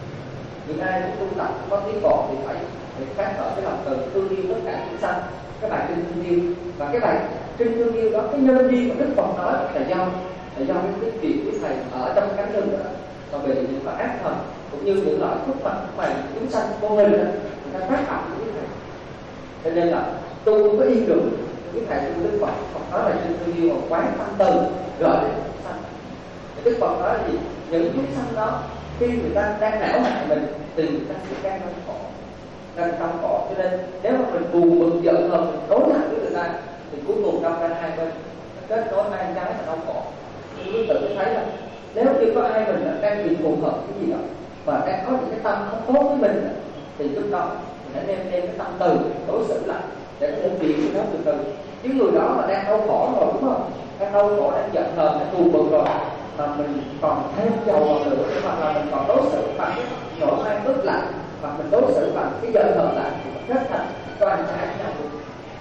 Những ai cũng tu tập có tiếng gọi thì phải phải phát khởi cái lòng từ thương yêu tất cả chúng sanh. Cái bài kinh thương yêu, và cái bài kinh thương yêu đó, cái nhân duyên của Đức Phật nói là do là do cái chuyện của thầy ở trong cánh rừng đó, và về những loại ác thần cũng như những loại phúc phận mà chúng sanh vô hình đó, người ta phát động với thầy. Cho nên là tu không có yên được. Cái thầy của Đức Phật Phật nói là kinh thương yêu, quán tâm từ gọi đến chúng sanh. Đức Phật nói là gì? Những chúng sanh đó khi người ta đang não hại mình thì người ta sẽ đang đau khổ, đang đau khổ. Cho nên nếu mà mình buồn bực giận hờn, mình đối lại với người ta thì cuối cùng đâm ra hai bên kết nối hai trái là đau khổ. Chúng tôi tự thấy là nếu như có ai mình đang bị buồn hợp cái gì đó và đang có những cái tâm không tốt với mình, thì lúc đó mình hãy đem đem cái tâm từ đối xử lại để có thể chuyển cái đó từ từ. Chứ người đó mà đang đau khổ rồi, đúng không? Đang đau khổ, đang giận hờn, đang buồn bực rồi, mà mình còn thêm dầu vào lửa, hoặc là mình còn đối xử bằng cái nỗi oan ức lạnh, hoặc mình đối xử bằng cái giận hờn lại, thì nó rất thành toàn trái nhau.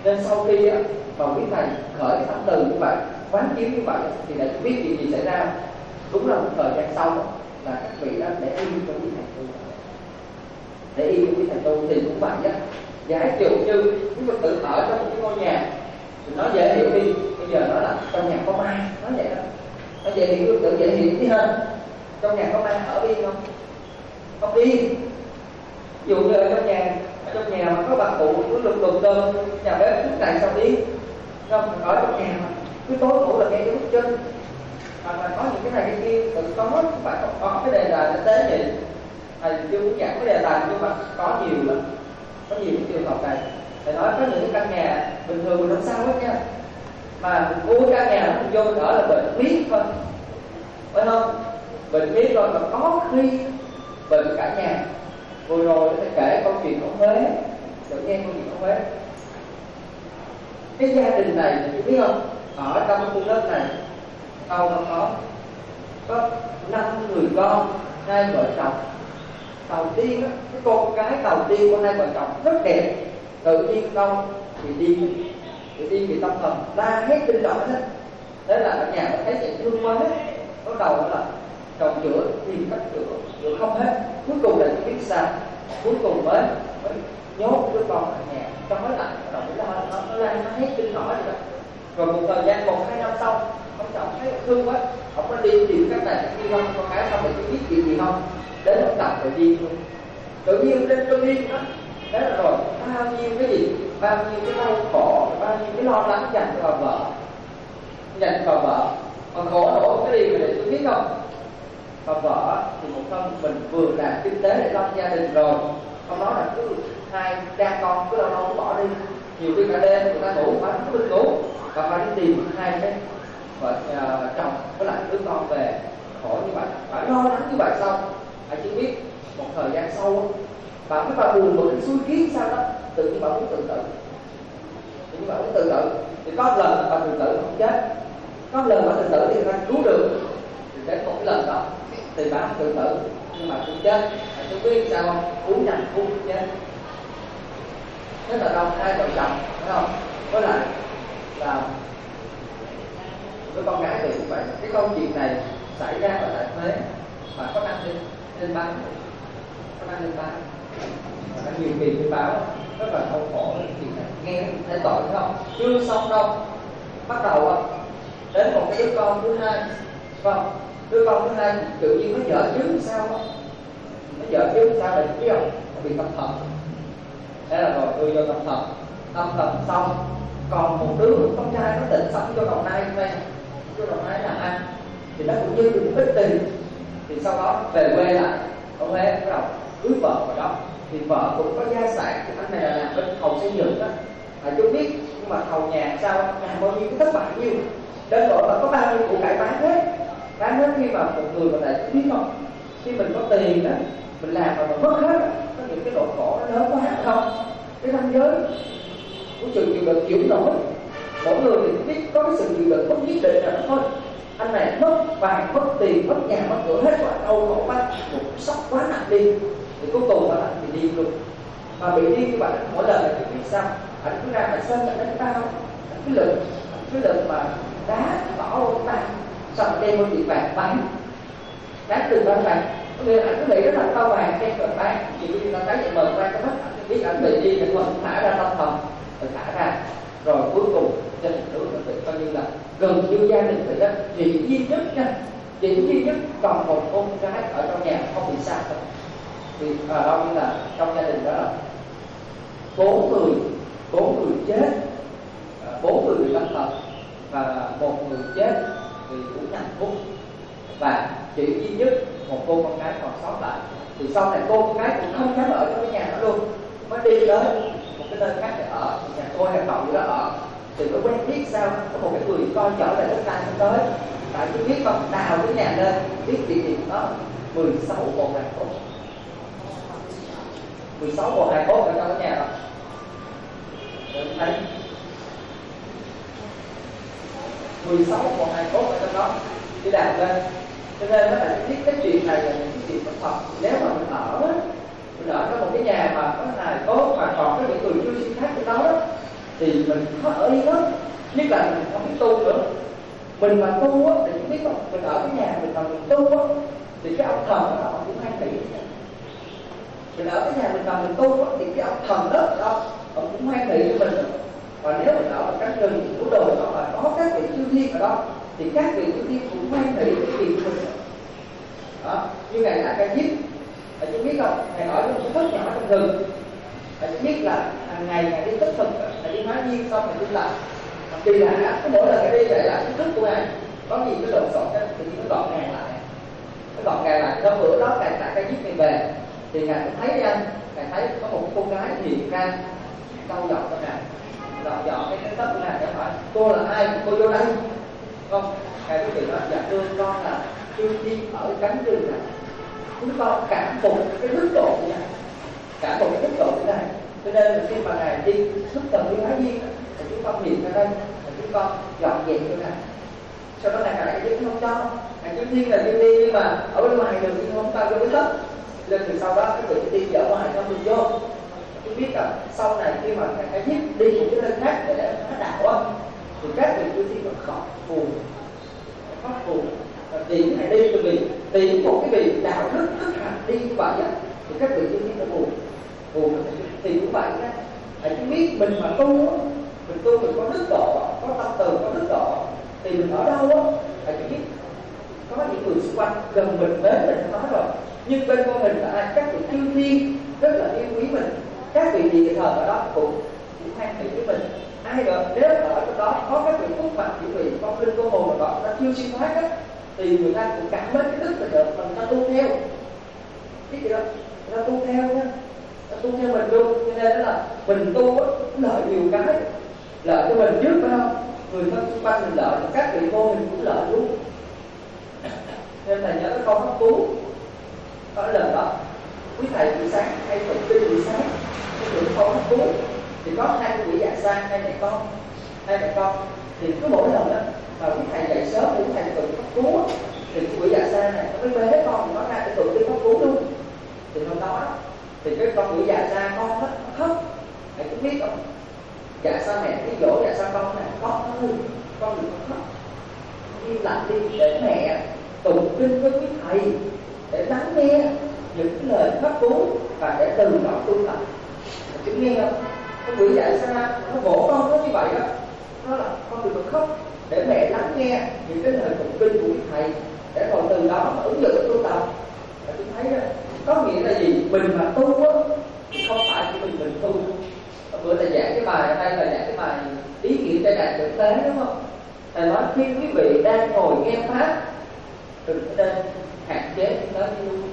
Nên sau khi á, mà quý thầy khởi cái tâm từ như vậy, quán chiếu như vậy, thì để biết chuyện gì xảy ra. Đúng là một thời gian sau đó, là các vị đó để yên cho quý thầy tu, để yên cho quý thầy tu thì cũng vậy á. Giả dụ như quý Phật tử ở trong một cái ngôi nhà, thì nó dễ hiểu đi. Bây giờ nó là trong nhà có ma, nó vậy đó, nó dễ hiểu, quý Phật tử dễ hiểu tí hơn. Trong nhà có ma ở yên không? Không yên. Ví dụ như ở trong nhà, ở trong nhà mà có bà cụ cứ lục lục cơm nhà bếp lúc này sao đi không? Ở trong nhà mà cứ tối ngủ là nghe cái bước chân, hoặc là có những cái này cái kia, tự có không phải không có cái đề tài thực tế gì. Thầy chưa muốn giảng cái đề tài nhưng mà có nhiều lắm, có nhiều cái trường hợp này. Thầy nói có những cái căn nhà bình thường mình không sao hết nha, mà mình mua căn nhà mình vô mình ở là bệnh biết thôi, phải không? Bệnh biết rồi mà có khi bệnh cả nhà. Vừa rồi thầy kể câu chuyện ở Huế, được nghe câu chuyện ở Huế. Cái gia đình này thì biết không, ở trong cái khu đất này đâu nó có có năm người con, hai vợ chồng. Đầu tiên á, cái con cái đầu tiên của hai vợ chồng rất đẹp, tự nhiên đâu thì đi thì đi bị tâm thần la hét tinh động hết. Thế là ở nhà nó thấy chạy thương quá hết, bắt đầu là chồng chữa tìm cách chữa chữa không hết. Cuối cùng là biết sao, cuối cùng mới mới nhốt đứa con ở nhà, trong mới lại bắt đầu nó nó nó la nó hét tinh nổi rồi đó. Rồi một thời gian một hai năm sau, ông chồng thấy thương quá, ông có đi tìm cách này cách kia không, con cái không, để tôi biết chuyện gì không, đến ông chồng phải đi luôn, tự nhiên lên cơn điên đó. Thế là rồi bao nhiêu cái gì, bao nhiêu cái đau khổ, bao nhiêu cái lo lắng dành cho bà vợ, dành cho bà vợ, mà khổ nổi cái gì mà để tôi biết không? Bà vợ thì một thân mình vừa làm kinh tế để lo gia đình rồi, không nói là cứ hai cha con cứ lâu lâu bỏ đi, nhiều khi cả đêm người ta ngủ phải cứ đi ngủ, và phải đi tìm hai cái vợ uh, chồng với lại đứa con về, khổ như vậy, phải lo lắng như vậy. Xong hãy chỉ biết một thời gian sau bà mới bà buồn một cái xui kiến sao đó, tự nhiên bà muốn tự tử, tự nhiên bà muốn tự tử. Thì có lần bà tự tử không chết, có lần bà tự tử thì người ta cứu được, thì đến một cái lần đó thì bà tự tử nhưng mà cũng chết. Hãy chỉ biết sao không, uống nhầm uống chết. Thế là đâu hai vợ chồng phải không, với lại là với con gái thì cũng vậy. Cái câu chuyện này xảy ra ở tại Huế mà có đăng lên lên báo, có đăng lên báo, và nhiều kỳ trên báo rất là đau khổ. Chuyện này nghe thấy tội phải không? Chưa xong đâu, bắt đầu đến một cái đứa con thứ hai, phải không? Đứa con thứ hai tự nhiên nó vợ chứ sao á, nó vợ chứ sao lại biết không? Nó bị tâm thần. Thế là rồi đưa vô tâm thần, tâm thần xong còn một đứa con trai nó định sống vô Đồng Nai đây, vô Đồng Nai làm ăn, thì nó cũng như được một ít tiền. Thì sau đó về quê lại ở Huế, bắt đầu cưới vợ vào đó. Thì vợ cũng có gia sản, thì anh này là làm bên thầu xây dựng đó, à, chú biết. Nhưng mà thầu nhà sao làm bao nhiêu cái thất bại nhiêu, đến độ là có bao nhiêu củ cải bán hết, bán hết. Khi mà một người mà lại biết không, khi mình có tiền nè, mình làm mà mình mất hết, có những cái nỗi khổ nó lớn quá hay không? Cái ranh giới của sự chịu đựng chịu nổi, mỗi người thì biết có cái sự chịu đựng bất nhất định là thôi. Anh này mất vàng, mất tiền, mất nhà, mất cửa hết quá, đau khổ quá, một sốc quá nặng đi, thì cuối cùng là anh bị điên luôn. Mà bị điên như vậy mỗi lần là biết sao, anh cứ ra phải sân anh đánh tao, anh cứ lực, anh cứ lực mà đá bỏ vô tay, xong đem một chuyện vàng bán, bán từ bán vàng. Người anh cứ nghĩ đó là tao vàng đem vàng bán, chỉ vì người ta thấy vậy mờ ra cái mắt, anh biết anh bị điên, anh còn thả ra tâm thần, rồi thả ra, rồi cuối cùng cho những đứa nó bị coi như là gần như gia đình vậy đó. Chỉ duy nhất nha, chỉ duy nhất còn một con gái ở trong nhà không bị sao đâu. Thì à, đâu như là trong gia đình đó là bốn người, bốn người chết, bốn người bị tâm thần và một người chết vì uống nhầm thuốc, và chỉ duy nhất một cô con gái còn sót lại. Thì sau này cô con gái cũng không dám ở trong cái nhà đó luôn, mới đi tới một cái nơi khác để ở, nhà cô hay cậu gì đó ở. Thì nó quen biết sao có một cái người con trở lại đất đai không tới, tại chứ biết không, đào cái nhà lên biết địa điểm đó mười sáu bộ hài cốt, mười sáu bộ hài cốt ở trong cái nhà đó. Rồi thấy mười sáu bộ hài cốt ở trong đó đi đào lên. Cho nên nó là biết cái chuyện này là những cái chuyện thật. Nếu mà mình ở mình ở trong một cái nhà mà có hài cốt mà còn có những người chưa sinh khác trong đó đó, thì mình khó ở yên lắm, nhất là mình không biết tu nữa. Mình mà tu á thì chúng biết không, mình ở cái nhà mình mà mình tu á thì cái ông thần đó ông cũng hay nghĩ. Mình ở cái nhà mình mà mình tu á thì cái ông thần đó đó ông cũng hay nghĩ cho mình. Và nếu mình ở một cánh rừng của đồi đó mà có các vị chư thiên ở đó thì các vị chư thiên cũng hay nghĩ cái gì của mình đó. Như ngày là cái giết, chúng biết không, ngày ở trong cái thất nhỏ trong rừng, chúng biết là hàng ngày ngày đi tích thực, ngày đi hóa duyên xong ngày đi lại. Kỳ lạ, cứ mỗi lần ngày đi vậy là cái thức của ngài có gì cái đồ sọt thì nó gọn gàng lại, nó gọn gàng lại. Trong bữa đó ngày lại cái giết ngày về thì ngài cũng thấy anh, ngài thấy có một cô gái hiền ra câu giọng cho ngài, giọng giọng cái cái tóc của ngài, hỏi cô là ai, cô vô đây không? Ngài quý vị nói dạ thưa con là chư thiên ở cánh rừng này, chúng con cảm phục cái đức độ của ngài, cảm phục cái đức độ của ngài, cho nên là khi mà ngài đi xuất thần đi hóa duyên thì chúng con hiện ra đây, thì chúng con dọn dẹp cho ngài. Sau đó ngài lại chứ không cho, ngài chư thiên là chư thiên nhưng mà ở bên ngoài đường nhưng không bao vô cái tóc. Nên từ sau đó cái vị chư thiên ở ngoài không được vô. Tôi biết là sau này khi mà ngài giết đi một cái nơi khác để phá đạo á, thì các vị chư thiên còn khóc buồn, khóc buồn. Tìm ngài đi vì tìm một cái vị đạo đức thức hạnh đi như vậy á, thì các vị chư thiên nó buồn, buồn thì cũng vậy đó. Hãy chứ biết mình mà tu á, mình tu mình có đức độ, có tâm từ, có đức độ thì mình ở đâu á, hãy chứ biết có những người xung quanh gần mình mến mình nói rồi, nhưng bên con mình là ai? Các vị chư thiên rất là yêu quý mình, các vị địa thờ ở đó cũng cũng hoan hỷ với mình. Ai được nếu ở trong đó có các vị phúc mặt, những vị con linh cô hồn đó đã chưa siêu thoát á, thì người ta cũng cảm mến cái đức mình được, mà người ta tu theo, biết gì đó, người ta tu theo nha, người ta tu theo mình luôn. Cho nên đó là mình tu á, lợi nhiều cái, lợi cho mình trước phải không? Người thân xung quanh mình lợi, các vị cô mình cũng lợi luôn. Nên thầy nhớ cái câu pháp cú có lần đó, quý thầy buổi sáng hay tụng kinh buổi sáng, cái buổi câu pháp cú thì có hai buổi dạ sang, hai mẹ con, hai mẹ con thì cứ mỗi lần đó mà quý thầy dậy sớm để quý thầy tụng pháp cú thì cái buổi dạ sang này nó mới bế con thì nó ra cái tụng kinh pháp cú luôn. Thì hôm đó thì cái con buổi dạ sang con nó khóc, thầy cũng biết không? Dạ sao mẹ cái dỗ dạ sao con này, con ơi con đừng có khóc, im lặng đi để mẹ tụng kinh với quý thầy để lắng nghe những cái lời pháp cú và để từ đó tu tập. Chứ nghe không? Cái buổi dạy sao nó vỗ con nó như vậy đó, nó là con đừng có khóc để mẹ lắng nghe những cái lời tụng kinh của quý thầy để rồi từ đó mà ứng dụng tu tập. Và tôi thấy đó có nghĩa là gì? Mình mà tu á thì không phải chỉ mình mình tu. Bữa thầy giảng cái bài ở đây là giảng cái bài ý nghĩa cho đại thực tế đúng không? Thầy nói khi quý vị đang ngồi nghe pháp đừng có nên hạn chế tới đi lui.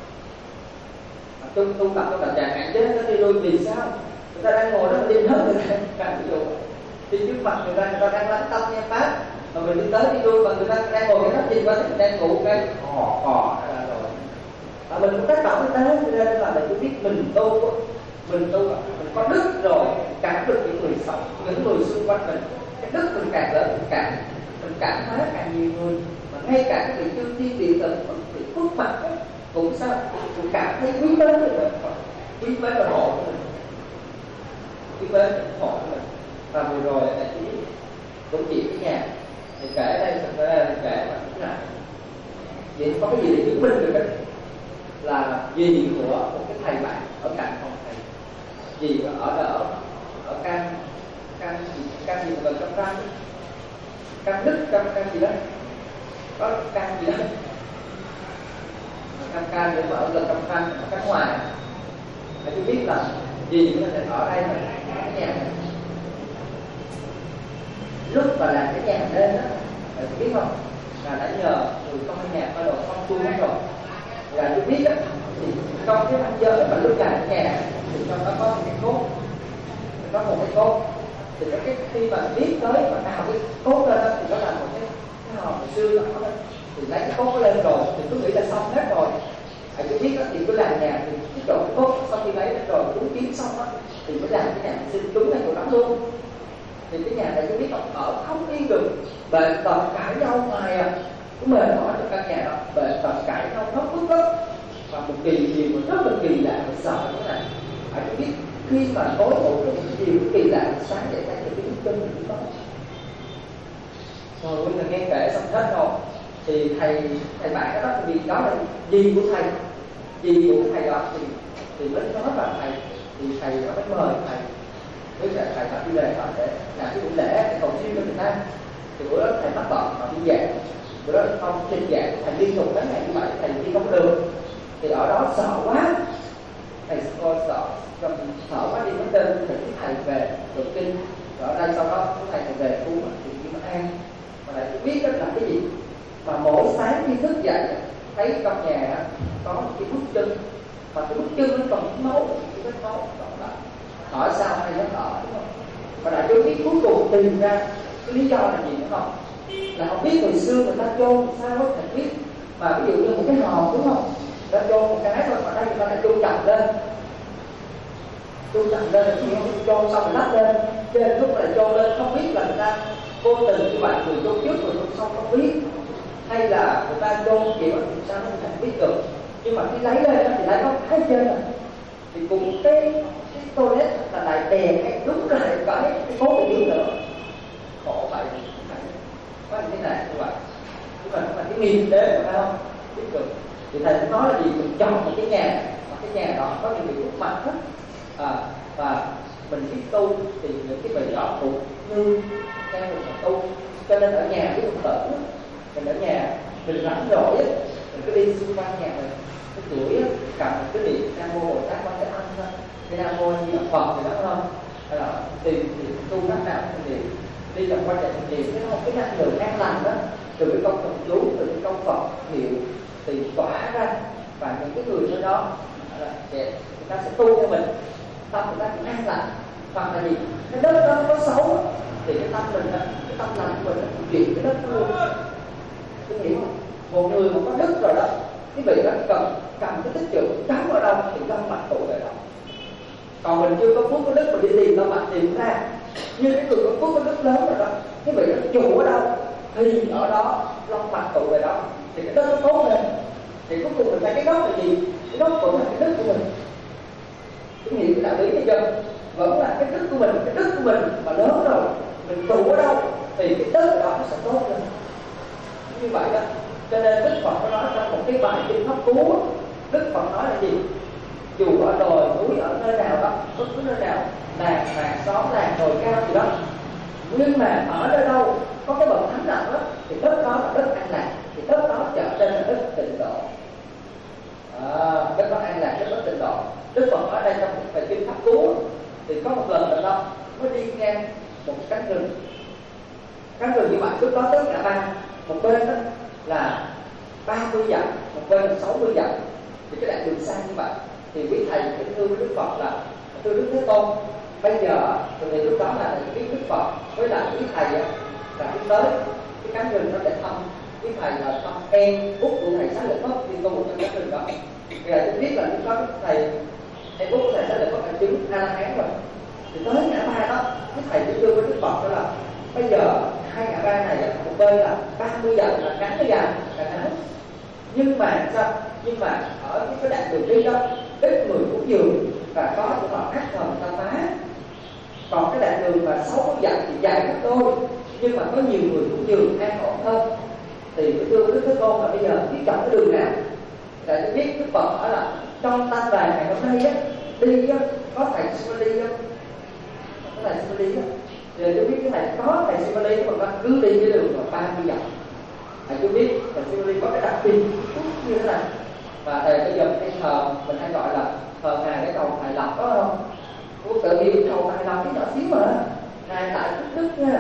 Tu tu tập trong tình trạng hạn chế nó đi lui vì sao? Người ta đang ngồi đó đi hết người ta càng ví dụ thì trước mặt người ta người ta đang lắng tâm nghe pháp mà mình đi tới đi lui mà người ta đang ngồi cái pháp gì quá thì mình đang ngủ cái hò hò ra rồi. Và mình cũng tác động người ta cho nên là mình cứ biết mình tu mình tu mình có đức rồi cảm được những người sống những người xung quanh mình, cái đức mình càng lớn mình càng mình cảm hóa càng nhiều người, mà ngay cả cái vị chư thiên địa tử vị phước mặt cũng sao cũng cảm thấy quý mến người mình, quý mến và hộ của mình, quý mến hộ của mình. Và vừa rồi là chỉ cũng chỉ cái nhà thì kể ở đây thật ra là kể mà cũng là vậy, có cái gì để chứng minh được đấy là gì của một cái thầy bạn ở cạnh phòng thầy, gì ở ở ở căn căn gì căn gì gần trong răng, căn đức căn căn gì đó, có căn gì đó, căn căn để mà ở gần trong răng ở căn ngoài. Mà tôi biết là gì nó sẽ ở đây là cái nhà này. Lúc mà làm cái nhà lên đó, bạn biết không? Là đã nhờ người công nhà coi đồ xong xuôi hết rồi. Là tôi biết á, thì trong cái ranh giới mà lúc làm cái nhà thì trong đó có một cái cốt, có một cái cốt. Thì cái khi mà biết tới mà nào cái cốt lên đó thì nó là một cái cái hòm xưa đó, thì lấy cái cốt lên rồi thì tôi nghĩ là xong hết rồi. Hãy cứ biết đó thì cứ làm nhà thì cái chỗ cái cốt sau khi lấy rồi cúng kiến xong đó thì mới làm cái nhà xin đúng ngay chỗ đó luôn. Thì cái nhà này tôi biết ông ở không yên được, bệnh tật cãi nhau ngoài à, cứ mệt mỏi trong căn nhà đó, bệnh tật cãi nhau khóc bức lắm. Và một kỳ gì mà rất là kỳ lạ và sợ thế này. Hãy biết khi khi mà tối ngủ được những điều kỳ lạ, sáng dậy thấy những cái bước chân của nó. Rồi bây giờ nghe kể xong hết rồi thì thầy thầy bạn đó, vì đó là gì của thầy, gì của thầy đó thì thì mới nói là thầy, thì thầy nó mới mời thầy với lại thầy phải đi về để làm cái buổi lễ để cầu siêu cho người ta. Thì bữa đó thầy mắc bận mà đi giảng, bữa đó ông trên giảng thầy liên tục đến ngày như vậy, thầy đi không được, thì ở đó sợ quá, thầy coi sợ sợ quá đi mất tên, thầy với thầy về được kinh. Rồi ở đây sau đó thầy thầy về khu thì đi Mất An, mà lại biết đó là cái gì, mà mỗi sáng khi thức dậy thấy trong nhà có một cái bức chân, mà cái bức chân nó còn máu, cái vết máu còn lại. Hỏi sao hay nó ở đúng không? Mà đại chúng biết cuối cùng tìm ra cái lý do là gì đúng không? Là không biết hồi xưa người ta chôn sao đó thầy biết, mà ví dụ như một cái hòm đúng không? Người ta chôn một cái thôi, mà đây người ta lại chôn chặt lên, chôn chặt lên là chỉ không chôn xong rồi lắp lên, trên lúc lại chôn lên không biết là người ta vô tình như vậy, người chôn trước người chôn sau không biết, hay là người ta chôn kiểu làm sao nó thành biết được. Nhưng mà khi lấy lên thì lại có thấy trên rồi, thì cùng cái cái toilet là lại đè hay đúng lại cái cái cố bị dưới nữa, khổ vậy. Có những cái này như vậy, nhưng mà nó là cái nghiệp tế phải không biết được. Thì thầy cũng nói là gì, mình chọn một cái nhà, mà cái nhà đó có những điều mặt hết, à, và mình biết tu thì những cái vị đó cũng như theo một nhà tu. Cho nên ở nhà với Phật tử, mình ở nhà mình rảnh rỗi á, mình cứ đi xung quanh nhà mình, cái chuỗi á, cầm cái niệm Nam Mô Bồ Tát Quan Thế Âm thôi, cái Nam Mô Như Là Phật thì đó không, hay là tìm thì tu cách nào cũng niệm, đi trong quá trình niệm cái không cái năng lượng an lành đó từ cái công thần chú, từ cái công Phật hiệu thì tỏa ra, và những cái người ở đó là sẽ người ta sẽ tu theo mình, tâm người ta cũng an lành. Hoặc là gì, cái đất đó có xấu thì cái tâm mình, cái tâm lành của mình nó chuyển cái đất đó luôn. Tôi hiểu không? Một người mà có đức rồi đó, cái vị đó cầm cầm cái tích chữ cắm ở đâu thì long mạch tụ ở đó. Còn mình chưa có phước có đức, mình đi tìm long mạch tìm ra. Như cái người có phước có đức lớn rồi đó, cái vị đó chủ ở đâu thì ở đó long mạch tụ về đó, thì cái đất nó tốt lên. Thì cuối cùng mình thấy cái gốc là gì? Cái gốc vẫn là cái đức của mình. Cái hiểu cái đạo lý hay chưa? Vẫn là cái đức của mình, cái đức của mình mà lớn rồi, mình trụ ở đâu thì cái đất đó nó sẽ tốt lên. Như vậy đó, cho nên Đức Phật có nói trong một cái bài kinh Pháp Cú, Đức Phật nói là gì? Dù ở đồi núi ở nơi nào đó, bất cứ nơi nào, làng mạc xóm làng đồi cao gì đó, nhưng mà ở nơi đâu có cái bậc thánh nào đó thì đất đó là đất an lạc, thì đất đó trở nên là đất tịnh độ. À, đất đó an lạc, đất đó tịnh độ. Đức Phật ở đây trong một bài kinh Pháp Cú thì có một lần đó mới đi ngang một cánh rừng, cánh rừng như vậy lúc đó tất cả ba, một bên đó là ba mươi dặm, một bên là sáu mươi dặm, thì cái đoạn đường xa như vậy thì quý thầy kính thưa với Đức Phật là thưa Đức Thế Tôn, bây giờ từ lúc đó là biết Đức Phật với lại quý thầy á là đi tới cái cánh rừng đó để thăm quý thầy là thăm em út của thầy Xá Lợi Phất đi tu trong cánh rừng đó. Bây giờ tôi biết là lúc đó thầy em út của thầy Xá Lợi Phất là chứng A La Hán rồi, thì tới ngã ba đó quý thầy kính thưa với Đức Phật đó là bây giờ hai ngã ba này một bên là ba mươi dặm là ngắn cái dài là ngắn, nhưng mà sao? Nhưng mà ở cái cái đoạn đường đi đó ít người cũng dường và có những họ ác hờn ta phá. Còn cái đoạn đường mà sáu mươi dặm thì dài gấp đôi, nhưng mà có nhiều người cũng dường an ổn hơn. Thì tôi thưa với Đức Thế Tôn là bây giờ biết chọn cái đường nào? Tại tôi biết Đức Phật hỏi là trong tam đàn ngày hôm nay á đi á có thầy Simali không? Có thầy Simali á. Thì tôi biết cái này có thầy Simali mà con cứ đi cái đường mà ba mươi dặm. Thầy tôi biết thầy Simali có cái đặc biệt như thế này. Và thầy bây giờ cái thờ mình hay gọi là thờ ngài cái cầu Thầy Lộc có không? Tôi tự nhiên cầu Thầy Lộc cái nhỏ xíu mà ngài tại Phúc Đức nha.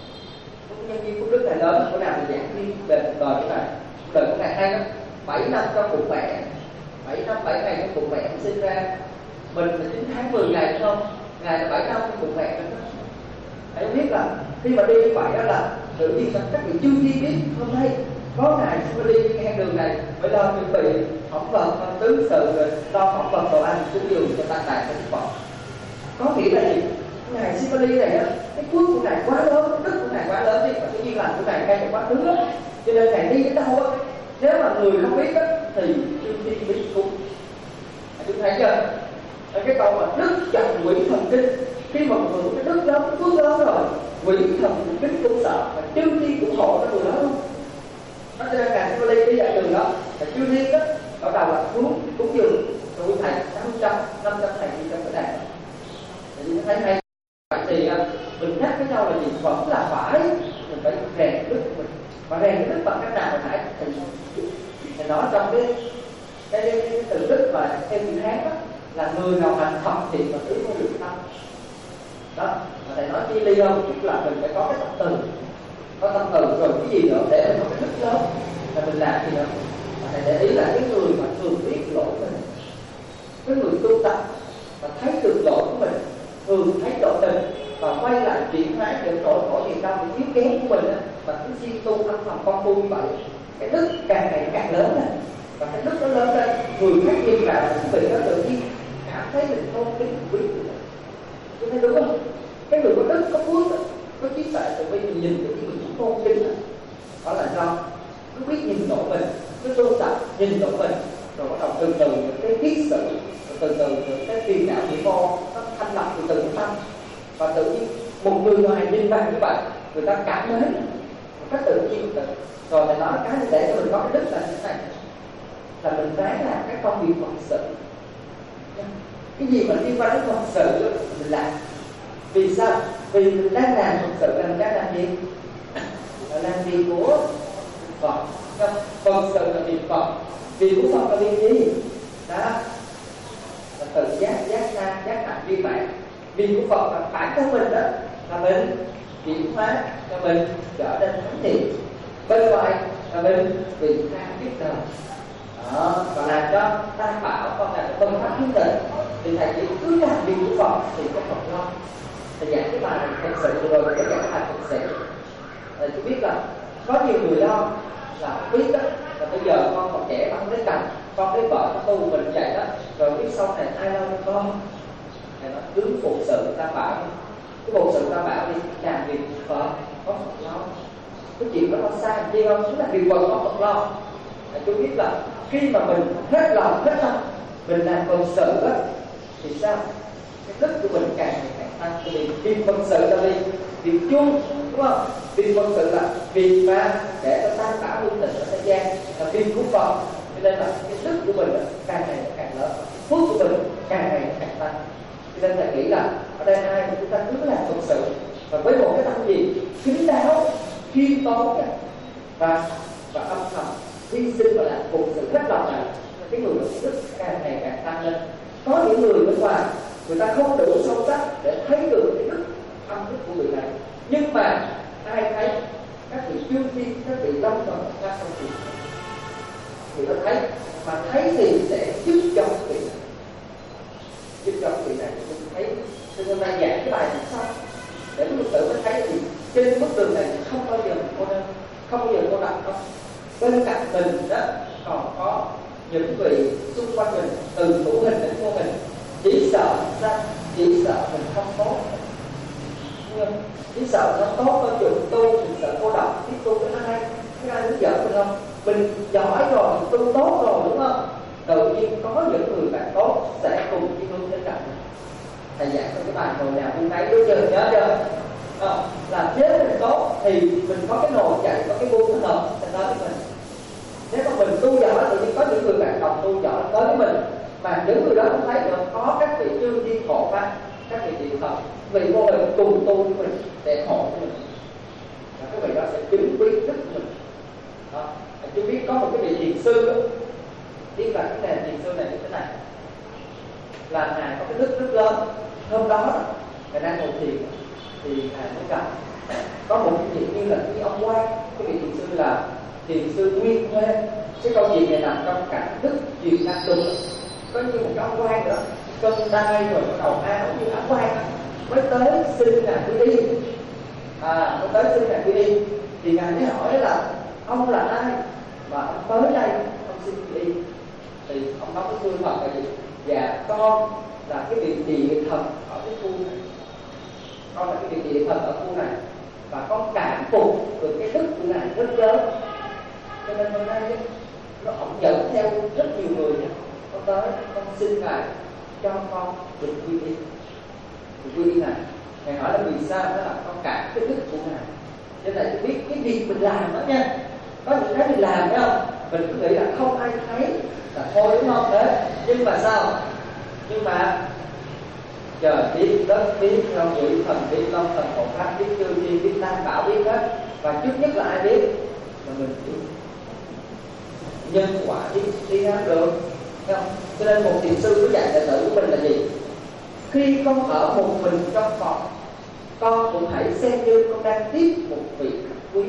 Nhân viên Phúc Đức này lớn, bữa nào thì giảng đi về cuộc đời của ngài. Đời của ngài hay lắm, bảy năm trong bụng mẹ, bảy năm bảy ngày trong bụng mẹ mình sinh ra. Mình là chín tháng mười ngày đúng không? Ngài là bảy năm trong bụng mẹ mình. Hãy biết là khi mà đi như vậy đó là tự nhiên là các vị chưa chi biết hôm nay có ngài sẽ đi ngang đường này mới lo chuẩn bị phỏng vấn tứ sự rồi lo phỏng vấn đồ ăn xuống giường cho ta tại Đức Phật. Có nghĩa là gì? Ngài Sipali này á, cái phước của ngài quá lớn, đức của ngài quá lớn đi, và cái duyên lành của ngài ngay quá thứ á, cho nên ngài đi đến đâu á, nếu mà người không biết á thì chưa chi biết cũng. Chúng thấy chưa? Cái câu mà đức chọn quỷ thần kinh, khi mà hưởng cái đức lớn, phước lớn rồi, quỷ thần kinh cũng sợ, và chư thiên cũng hộ cái người đó luôn. Nó cho nên càng tôi đi cái dạy đường đó, là chư thiên đó bắt đầu là cúng cúng dường rồi thầy năm trăm năm trăm thầy đi trong cái đàn. Thì thấy hay vậy thì mình nhắc với nhau là gì, vẫn là phải mình phải rèn đức của mình, mà rèn đức bằng cách nào phải thì thì nói trong cái cái, cái, cái từ đức mà theo chữ Hán đó là người nào hành thập thiện và tứ vô lượng tâm đó. Mà thầy nói chi ly không, tức là mình phải có cái tâm từ, có tâm từ rồi cái gì nữa để mình có cái đức lớn là mình làm gì nữa. Mà thầy để ý là cái người mà thường biết lỗi mình, cái người tu tập và thấy được lỗi của mình, thường thấy lỗi mình và quay lại chuyển hóa những lỗi lỗi gì trong những yếu kém của mình á, và cứ siêng tu âm thầm công phu như vậy, cái đức càng ngày càng lớn lên. Và cái đức nó lớn lên, người khác nhìn vào cái vị đó tự nhiên cảm thấy mình tôn kính quý người. Tôi thấy đúng không? Cái người có đức, có phước, có trí tuệ từ bây giờ nhìn được cái người cũng tôn kính đó. Đó là do cứ biết nhìn lỗi mình, cứ tu tập nhìn lỗi mình, rồi bắt đầu từ từ cái kiết sự, rồi từ từ cái phiền não bị mô nó thanh lọc từ từ tâm. Và tự nhiên một người ngoài nhìn vào như vậy, người ta cảm mến một cách tự nhiên tự. Rồi mình nói cái để cho mình có cái đức là như thế này, là mình ráng làm cái công việc phận sự. Cái gì mà liên quan đến phận sự mình làm. Vì sao? Vì mình đang làm phận sự là mình đang làm gì? Là làm việc của Phật. Phận sự là việc Phật. Việc của Phật là việc gì? Đó là tự giác, giác san, giác hạnh viên mãn. Việc của Phật là bản thân mình đó, là mình chuyển hóa cho mình trở nên thánh thiện. Bên ngoài là mình vì tha biết đời đó, và làm cho ta bảo con là tâm pháp thiên tình. Thì thầy chỉ cứ làm việc của Phật thì có Phật lo. Thầy giảng cái bài thật sự rồi, cái giảng cái bài thật sự thầy chỉ biết là có nhiều người lo là không biết đó, là bây giờ con còn trẻ con lấy cành, con lấy vợ con tu mình vậy đó, rồi biết sau này ai lo cho con. Thầy nói cứ phụ sự ta bảo, cái phụ sự ta bảo đi làm việc Phật có Phật lo. Cái chuyện đó nó sai chi không? Chính là việc Phật có Phật lo. Tôi biết là khi mà mình hết lòng hết tâm mình làm phận sự á thì sao? Cái đức của mình càng ngày càng tăng. Vì việc phận sự là vì việc chung, đúng không? Việc phận sự là việc mà để cho tam bảo hương tình ở thế gian, là việc của Phật. Cho nên là cái đức của mình càng ngày càng lớn, phước của mình càng ngày càng tăng. Cho nên thầy nghĩ là ở đây ai mà chúng ta cứ làm phận sự và với một cái tâm gì kính đáo, khiêm tốn và và âm thầm hy sinh và làm phụng sự hết lòng này, cái người đức càng ngày càng tăng lên. Có những người bên ngoài người ta không đủ sâu sắc để thấy được cái đức âm đức của người này, nhưng mà ai thấy các vị chư thiên, các vị long thần các không chịu, người ta thấy mà thấy thì sẽ giúp cho vị này, giúp cho vị này thấy. Cho nên nay giảng cái bài này xong để chúng tự mới thấy gì trên bức tường này không bao giờ cô đơn, không bao giờ cô độc không. Bên cạnh mình đó còn có những vị xung quanh mình, từ thủ hình đến vô hình. Chỉ sợ ra, chỉ sợ mình không tốt, chỉ sợ nó tốt hơn trường tu, mình sợ cô độc, biết tu cái ai, cái ai hướng dẫn mình không? Mình giỏi rồi, mình tu tốt rồi, đúng không? Tự nhiên có những người bạn tốt sẽ cùng đi hướng đến cạnh mình. Thầy giảng trong cái bài hồi nào cũng thấy đúng chưa? Nhớ chưa? À, là nếu mình tốt thì mình có cái nồi chạy, có cái buông nó hợp sẽ tới với mình. Nếu mà mình tu giỏi tự nhiên có những người bạn đồng tu giỏi tới với mình, mà những người đó cũng thấy được có các vị chư thiên hộ pháp, các vị điện thần, vị vô hình cùng tu với mình để hộ với mình, và các vị đó sẽ chứng quý đức mình. Đó. Chú biết có một cái vị thiền sư đó, biết là cái nền thiền sư này như thế này, là ngài có cái đức rất lớn. Hôm đó ngài đang ngồi thiền thì ngài mới gặp có một cái chuyện như là cái ông quan, cái vị thiền sư là thiền sư Nguyên Huê. Cái câu chuyện này nằm trong cảnh đức truyền năng đúng. Có như một cái ông quan nữa, cân đai rồi bắt đầu áo như áo quan mới tới xin ngài quy y. À, mới tới xin ngài quy y thì ngài mới hỏi là ông là ai mà ông tới đây ông xin quy y. Thì ông nói với Phương Phật là gì? Dạ con là cái vị địa thần ở cái khu này, con là cái vị địa thần ở khu này, và con cảm phục được cái đức của ngài rất lớn. Cho nên hôm nay nó ổng dẫn theo rất nhiều người, con tới con xin ngài cho con được quy y. Được quy y này, Ngài hỏi là vì sao? Đó là con cảm cái đức của Ngài. Cho nên là biết cái việc mình làm đó nha. Có những cái mình làm phải không? Mình cứ nghĩ là không ai thấy là thôi, đúng không? Đấy. Nhưng mà sao? Nhưng mà trời biết, đất biết, không quỷ thần biết, long thần hộ pháp biết, chư thiên biết, tam bảo biết hết. Và trước nhất là ai biết? Là mình biết. Nhân quả biết đi ra được, thấy không? Cho nên một thiền sư có dạy đệ tử của mình là gì? Khi con ở một mình trong phòng, con cũng hãy xem như con đang tiếp một vị khách quý.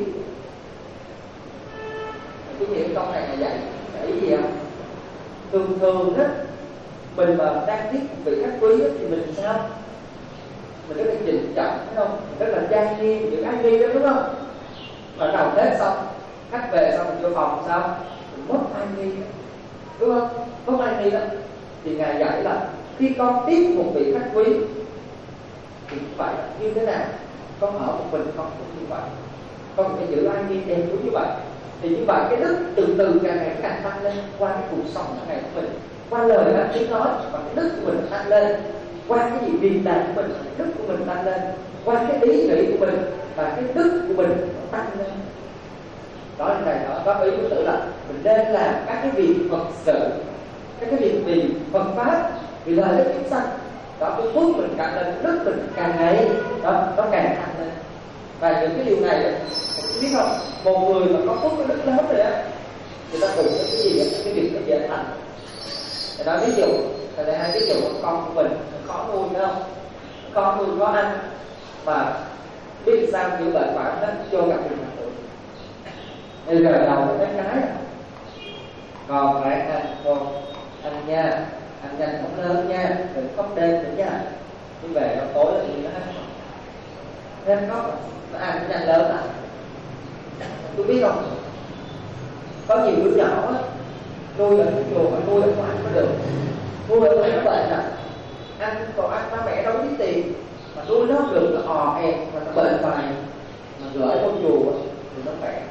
Cái nghĩa câu này là dạy là ý gì không? Thường thường á, mình mà đang tiếp một vị khách quý thì mình sao? Mình rất là trịnh trọng, phải không? Mình rất là trang nghiêm, những ai đi đó, đúng không? Mà đầu Tết xong, khách về xong mình vô phòng sao? Mình mất ai đi, đúng không? Mất ai đi đó. Thì Ngài dạy là khi con tiếp một vị khách quý thì phải như thế nào? Con ở một mình con cũng như vậy, con phải giữ ai đi em cũng như vậy. Thì như vậy cái đức từ từ càng ngày càng tăng lên qua cái cuộc sống hàng ngày của mình, qua lời nói tiếng nói, và cái đức của mình tăng lên qua cái gì việc làm của mình, đức của mình tăng lên qua cái ý nghĩ của mình, và cái đức của mình tăng lên. Đó là này đó, có ý của tự là mình nên làm các cái việc Phật sự, các cái việc vì Phật pháp, vì lời đức chúng sanh. Đó, cái phước mình càng lên, đức mình càng ngày đó nó càng tăng lên. Và những cái điều này bạn biết không, một người mà có phước có đức lớn rồi á, người ta cùng cái gì đó, cái việc nó dễ thành. Người ta ví dụ, người ta hay ví dụ con của mình khó nuôi, phải không? Con nuôi có ăn mà biết sao chữa bệnh quả nó vô gặp người thằng tuổi. Bây giờ đầu nó cái cái còn phải ăn con ăn nha, ăn nhanh không lớn nha, đừng khóc đêm nữa nha. Đi về nó tối là gì nó ăn, nên khóc nó ăn nhanh lớn à. Tôi biết không, có nhiều đứa nhỏ á, nuôi ở trong chùa mà nuôi ở ngoài không được, nuôi ở ngoài nó bệnh à, ăn còn ăn ba mẹ đâu có biết tiền, mà nuôi nó không được, nó ò ẹp mà nó bệnh hoài, mà gửi vô chùa thì nó khỏe.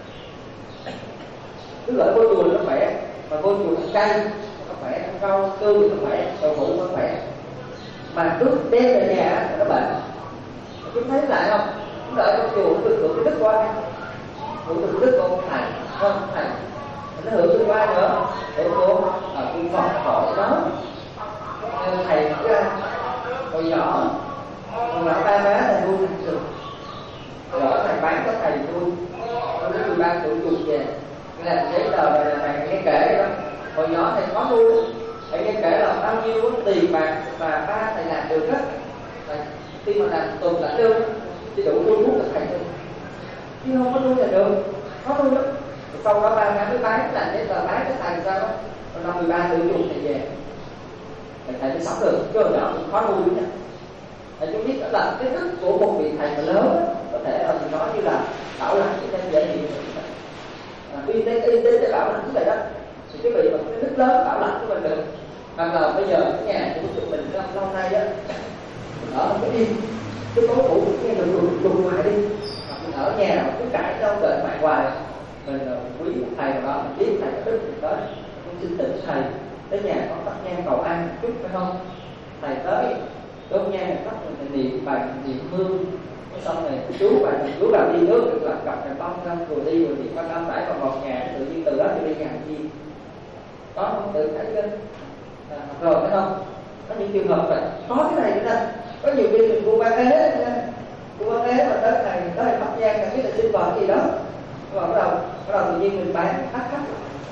Cứ gửi vô chùa nó khỏe, mà vô chùa nó cay nó khỏe, ăn rau tươi nó khỏe, đậu hũ nó khỏe. Mà cứ đem về nhà nó bệnh. Chúng thấy lại không? Chúng đợi trong chùa nó được hưởng cái đức của ai? Hưởng được đức của ông thầy, không thầy. Nó hưởng được ai nữa? Hưởng của ở cung Phật hỏi đó. Nên thầy ra hồi nhỏ, hồi nhỏ ba má thầy nuôi thành sự. Rồi thầy bán cho thầy nuôi. Nó đến mười ba tuổi chuột về. Cái là giấy tờ này là thầy nghe kể đó. Hồi nhỏ thầy có nuôi. Thầy nghe kể là bao nhiêu tiền bạc mà ba thầy làm được hết. Khi mà làm tuần lãnh lương thì đủ nuôi thuốc là thầy thôi, chứ không có nuôi là được, khó nuôi lắm. Sau đó ba tháng mới bán, làm giấy tờ bán cho thầy sao đó, rồi năm mười ba tuổi chuột thầy về, thầy thầy mới sống được, chứ hồi nhỏ cũng khó nuôi nữa. Thầy chú biết đó là cái đức của một vị thầy mà lớn đó, có thể là mình nói như là bảo lãnh cho nên dễ hiểu. Y tế y tế để bảo lãnh như vậy đó, thì cái vị mà cái đức lớn bảo lãnh của mình được. Hoặc là bây giờ cái nhà của tụi mình lâu nay á, mình ở cái đi, cái tối ngủ nghe được lục lục ngoài đi, hoặc mình ở nhà mà cứ cãi đâu đợi mại hoài, mình quý một thầy nào đó, mình biết thầy có đức thì tới, cũng xin tỉnh thầy, tới nhà có tắt nhang cầu ăn một chút phải không? Thầy tới đốt nhang tắt mình niệm bài niệm hương, xong rồi chú bài chú vào đi nước được làm cặp này bông năm rồi đi rồi niệm ba năm phải vào một nhà, tự nhiên từ đó tôi đi nhà gì có không tự thấy lên à, rồi phải không? Có những trường hợp vậy, có cái này nữa nè. Có nhiều khi mình mua ban ế, mua ban ế mà tới này tới này Bắc Giang, biết là sinh vật gì đó, rồi bắt đầu bắt đầu tự nhiên mình bán thắt thắt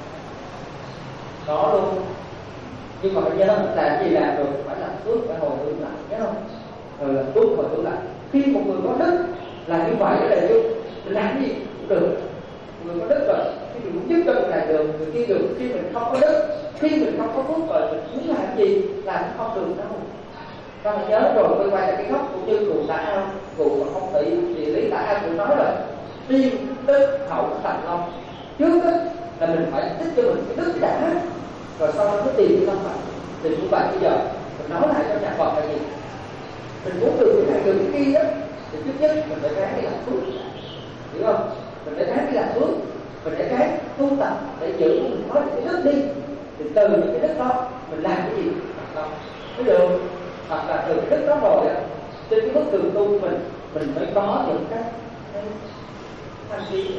có luôn. Nhưng mà bây giờ làm cái gì làm được phải làm phước, phải hồi hướng lại, nhớ không? Rồi làm phước hồi hướng lại. Khi một người có đức là như vậy đó là chứ mình làm gì cũng được. Người có đức rồi, khi mình muốn giúp cho người này được, người kia được. Khi mình không có đức, khi mình không có phước rồi, mình muốn làm gì làm không được đâu. Các bạn nhớ rồi, quay quay lại cái gốc cũng như cụ đã cụ mà không bị gì lý đã cụ nói rồi, tiên đức hậu thành long. Trước đó là mình phải tích cho mình cái đức cái đã, rồi sau đó mới tìm cái tâm Phật. Thì như vậy bây giờ mình nói lại cho nhà Phật là gì? Mình muốn được cái này được cái kia đó, thì trước nhất mình phải ráng đi làm phước, hiểu không? Mình phải ráng đi làm phước, mình phải ráng tu tập để giữ mình có được cái đức đi. Thì từ những cái đức đó mình làm cái gì? Không. mới được. Hoặc là từ cái đức đó rồi á, trên cái bức tường tu mình mình mới có những cái thanh khí.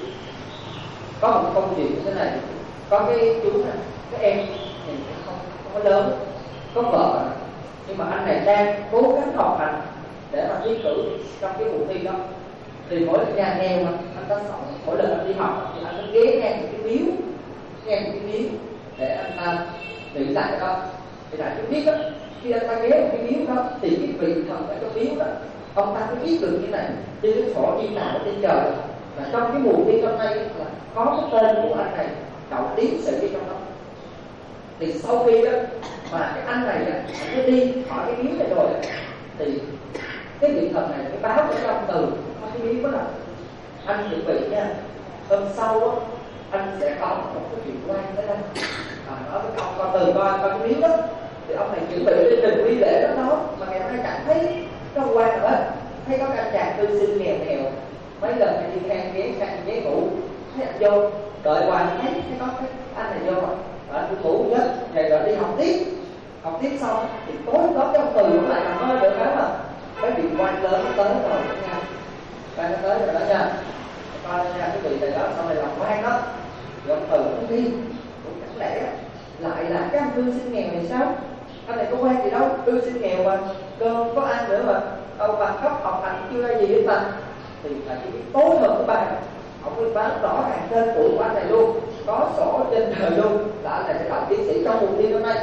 Có một câu chuyện như thế này, có cái chú này, cái em thì không không có lớn, có vợ, nhưng mà anh này đang cố gắng học hành để mà thi cử trong cái cuộc thi đó. Thì mỗi lần nhà nghèo mà anh ta sống, mỗi lần anh đi học thì anh sẽ ghé ngang cái miếu, ngang cái miếu để anh ta nghĩ lại đó. Thì đại chúng biết đó, khi anh ta ghé một cái miếu đó thì cái vị thần ở trong miếu đó, ông ta mới biết được như này, trên cái sổ ghi nào ở trên trời là trong cái mùa thi năm nay là có cái tên của anh này đậu tiến sĩ ở trong đó. Thì sau khi đó mà cái anh này anh mới đi hỏi cái miếu này rồi thì cái vị thần này mới báo cho trong từ cái miếu đó là anh chuẩn bị nha, hôm sau đó, anh sẽ có một cái chuyện quan tới đây. À, nói với ông con từ coi coi cái miếu đó thì ông này chuẩn bị lên trình quy lễ đó đó mà ngày hôm nay chẳng thấy có quan nào hết. Thấy có anh chàng tư sinh nghèo nghèo mấy lần anh đi khen ghế khen ghế ngủ, thấy anh vô đợi hoài thấy thấy có cái anh này vô rồi anh cũng ngủ hết, ngày rồi đi học tiếp học tiếp xong thì tối đó trong từ cũng lại nằm mơ được cái mà cái vị quan lớn nó tới rồi nha, quan nó tới rồi đó nha, coi nha cái vị này đó sau này làm quan đó, rồi ông từ nó đi cũng chẳng lẽ lại là cái anh tư sinh nghèo này sao? Anh này có quen gì đâu, tư sinh nghèo mà cơm có ăn nữa mà đâu bằng cấp học hành chưa ra gì hết mà. Thì là chỉ biết tối hơn của bà, ông mới bán rõ ràng tên tuổi của anh này luôn, có sổ trên trời luôn là anh này sẽ đậu tiến sĩ trong cuộc thi năm nay.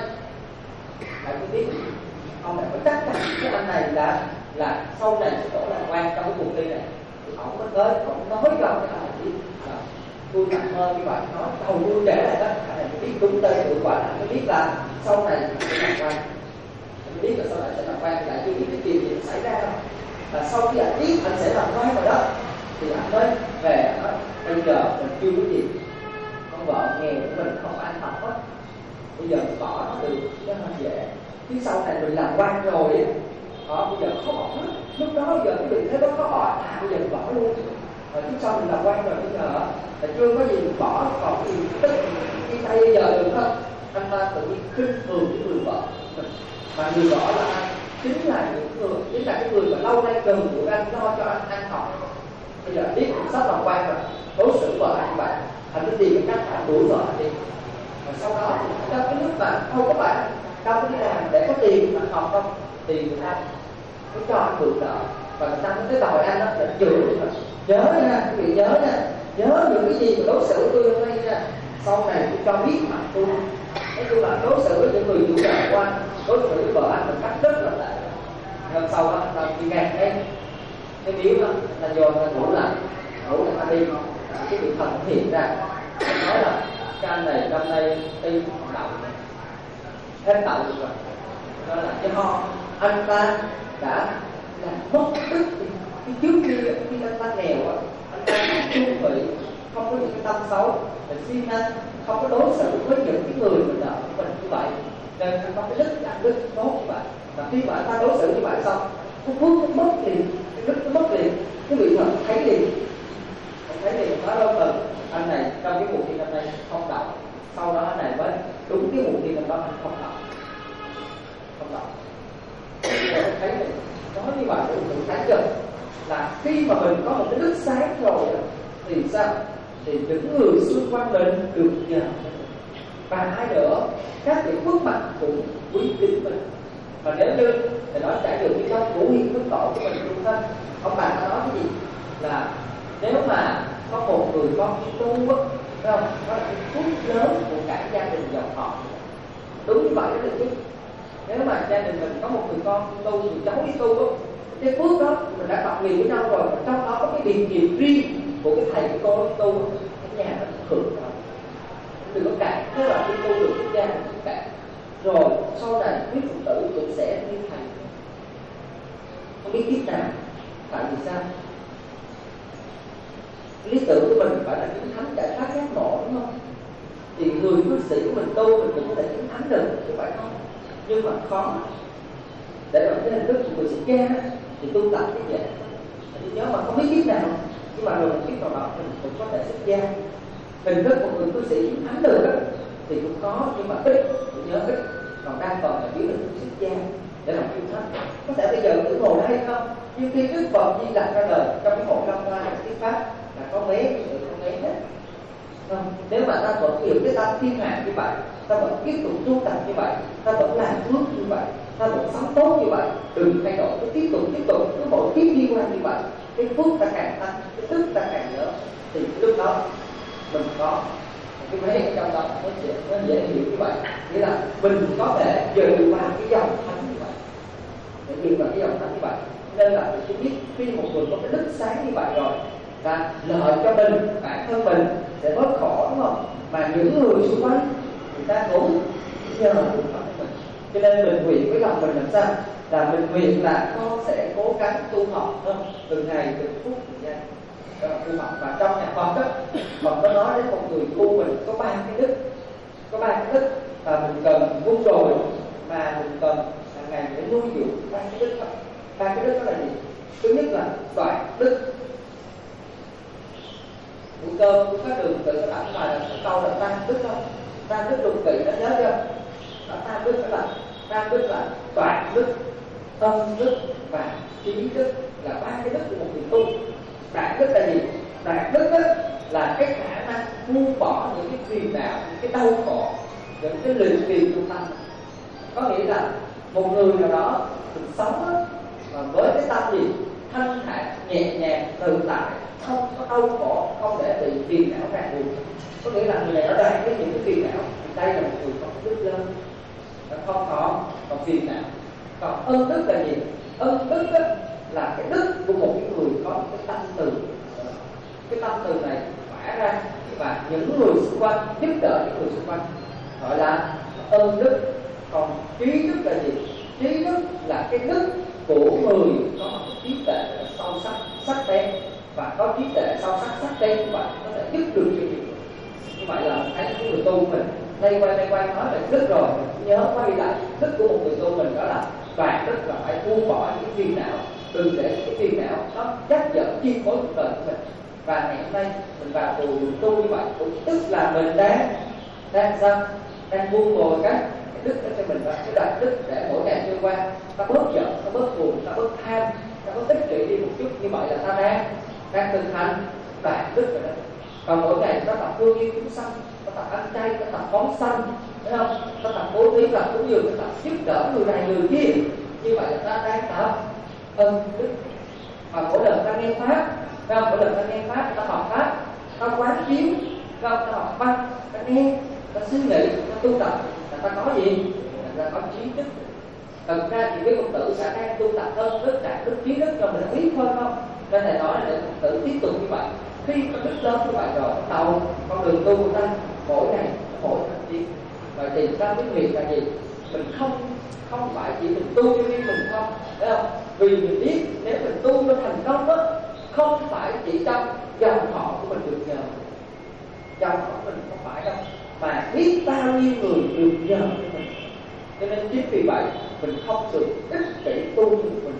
Bạn biết ông này phải chắc chắn cái anh này là là sau này sẽ đổ làm quan trong cái cuộc thi này. Thì ông mới tới, ông nói cho cái anh này biết là tôi nằm mơ như vậy, nói đầu tôi kể lại đó, anh này mới biết đúng tên tuổi của anh, anh mới biết là sau này sẽ làm quan, anh biết là sau này sẽ làm quan, lại chưa biết cái chuyện gì xảy ra đâu. Và sau khi anh biết anh sẽ làm quan rồi đó thì anh mới về anh nói bây giờ mình chưa có gì, con vợ nghèo của mình không ăn học hết, bây giờ mình bỏ nó được cho nó dễ, chứ sau này mình làm quan rồi đó bây giờ khó bỏ hết. Lúc đó giờ cái vị thế đó khó bỏ, à bây giờ mình bỏ luôn, rồi chứ sau mình làm quan rồi bây giờ là chưa có gì mình bỏ, còn gì tức cái tay bây giờ được không? Anh ta tự nhiên khinh thường cái người vợ mình, mà người vợ là ai? Chính là những người, chính là cái người mà lâu nay cần của anh lo cho anh ăn học. Bây giờ biết cũng sắp làm quan rồi, đối xử vợ anh bạn, anh mới tìm cái cách anh đuổi vợ anh đi. Và sau đó thì trong cái lúc mà không có bạn đâu có đi làm để có tiền mà học không, tiền người ta mới cho anh mượn nợ và người ta mới tới đòi anh đó để chửi. Nhớ nha, quý vị nhớ nha, nhớ những cái gì mà đối xử tôi hôm nay nha, sau này tôi cho biết mặt tôi. Nói chung là đối xử với những người chủ nợ của anh, đối xử với vợ anh một cách rất là tệ. Hôm sau đó anh ta đi ngang cái cái miếu đó, ta vô ta ngủ lại, ngủ lại ta đi, cái vị thần hiện ra, nói là cái anh này năm nay đi đậu hết đậu rồi, đó là cái ho anh ta đã làm mất đức. Cái trước khi khi anh ta nghèo á, anh ta trung vị, không có những cái tâm xấu, mình siêng năng, không có đối xử với những cái người mình nợ của mình như vậy, nên anh có cái đức ăn đức tốt như vậy. Và khi mà anh ta đối xử như vậy xong, cái phước nó mất liền, cái đức nó mất liền, cái vị thần thấy liền, anh thấy liền nói đâu từ anh này trong cái cuộc thi năm nay không đậu, sau đó anh này mới đúng cái cuộc thi năm đó anh không đậu, không đậu. Thì anh thấy mình nói như vậy để mình thấy được là khi mà mình có một cái đức sáng rồi thì sao? Thì những người xung quanh mình được nhờ. Và hai nữa, các vị phước mặt cũng quý kính mình. Và nếu như thì nói trải được cái trong của hiền phước tổ của mình luôn thân. Ông bà ta nói cái gì? Là nếu mà có một người con tu á, phải không? Đó là cái phước lớn của cả gia đình dòng họ. Đúng như vậy đó được chứ. Nếu mà gia đình mình có một người con tu, người cháu đi tu á, cái phước đó mình đã tập nghiệp với nhau rồi, trong đó có cái điền nghiệp riêng của cái thầy cái cô tu, cái nhà nó hưởng đó. Đừng có cạn, thế là đi tu được cái gia đình cũng cạn. Rồi sau này quý phụ tử cũng sẽ như thầy, không biết kiếp nào. Tại vì sao? Lý tưởng của mình phải là chứng thánh giải thoát giác ngộ, đúng không? Thì người cư sĩ của mình tu mình cũng có thể chứng thánh được, chứ phải không? Nhưng mà khó. Để mà cái hình thức của người sĩ gia thì tu tập cái vậy. Thì nhớ mà không biết kiếp nào, nhưng mà rồi một kiếp nào đó mình cũng có thể xuất gia. Hình thức một người cư sĩ chứng thánh được đó, thì cũng có, nhưng mà ít, nhớ ít. còn đa phần là biết được xuất gia để làm chư thánh. Có thể bây giờ tưởng ngồi đây không, nhưng khi Đức Phật Di Lặc ra đời trong cái hội Long Hoa cái pháp là có mấy sự không mấy hết. Không. Nếu mà ta vẫn hiểu cái tâm thiên hạ như vậy, ta vẫn tiếp tục tu tập như vậy, ta vẫn làm phước như vậy, ta vẫn sống tốt như vậy, đừng thay đổi, cứ tiếp tục tiếp tục cứ mỗi kiếp đi qua như vậy, cái phước ta càng tăng, cái đức ta càng nhớ, thì lúc đó mình có cái mấy ở trong đó nó dễ, nó dễ hiểu như vậy. Nghĩa là mình có thể dự vào cái dòng thánh như vậy, để dự vào cái dòng thánh như vậy. Nên là mình chỉ biết khi một người có cái đức sáng như vậy rồi, và lợi cho mình, bản thân mình sẽ bớt khổ, đúng không? Mà những người xung quanh người ta cũng nhờ được Phật của mình. Cho nên mình nguyện với lòng mình làm sao? Là mình nguyện là con sẽ cố gắng tu học hơn từng ngày, từng phút, từng giây. Đó là tu học. Và trong nhà Phật đó, Phật có nói đến một người tu mình có ba cái đức, có ba cái đức và mình cần vun rồi mà mình cần hàng ngày để nuôi dưỡng ba cái đức đó. Ba cái đức đó là gì? Thứ nhất là toại đức. Bữa cơm cũng có đường tự có đẳng bài là câu là tam đức không? Tam đức lục kỵ nó nhớ chưa? Đó, tam đức đó là tam đức là toại đức, tâm đức và trí đức, là ba cái đức của một người tu. Đại đức là gì? Đại đức đó là cái khả năng buông bỏ những cái phiền não, những cái đau khổ, những cái lụy phiền trong tâm. Có nghĩa là một người nào đó mình sống đó, mà với cái tâm gì thanh thản, nhẹ nhàng, tự tại, không có đau khổ, không để bị phiền não ràng buộc. Có nghĩa là người này ở đây với những cái phiền não, thì đây là một người có đức lớn, nó không có còn phiền não. Còn ân đức là gì? Ân đức đó là cái đức của một cái người có cái tâm từ. Cái tâm từ này phả ra và những người xung quanh giúp đỡ những người xung quanh, gọi là ân đức. Còn trí đức là gì? Trí đức là cái đức của người có một trí tuệ sâu sắc, sắc bén, và có trí tuệ sâu sắc, sắc bén như vậy có thể giúp được cho nhiều người. Như vậy là mình thấy những người tu mình đây quay đây quay nói về đức rồi, mình nhớ quay lại đức của một người tu mình, đó là toàn đức là phải buông bỏ những phiền não, đừng để cái phiền não nó chấp dẫn chi phối cuộc đời của mình. Và ngày hôm nay mình vào tu tu như vậy cũng tức là mình đang đang sao đang buông bồi các cái đức đó cho mình, và cái đại đức để mỗi ngày trôi qua ta bớt giận, ta bớt buồn, ta bớt tham, ta bớt ích kỷ đi một chút. Như vậy là ta đang đang thực hành đại đức rồi đó. Còn mỗi ngày ta tập thương yêu chúng sanh, ta tập ăn chay, ta tập phóng sanh, thấy không? Ta tập bố thí, tập cúng dường, ta tập giúp đỡ người này người kia. Như vậy là ta đang tập ân đức. Và mỗi lần ta nghe pháp, thấy không? Mỗi lần ta nghe pháp, ta học pháp, ta quán chiếu, ta học văn, ta nghe, ta suy nghĩ, ta tu tập, là ta có gì? Là ta có trí đức. Thật ra thì cái Phật tử sẽ đang tu tập ân đức, đại đức, trí đức cho mình biết thôi không? Nên thầy nói là để Phật tử tiếp tục như vậy. Khi có đức lớn như vậy rồi, bắt đầu con đường tu của ta mỗi ngày mỗi thành tiến. Vậy thì ta biết nguyện là gì? Mình không không phải chỉ mình tu cho riêng mình không, thấy không? Vì mình biết nếu mình tu cho thành công đó, không phải chỉ trong dòng họ của mình được nhờ, dòng họ của mình không phải đâu, mà biết bao nhiêu người được nhờ cho mình. Cho nên chính vì vậy mình không được ích kỷ tu cho mình,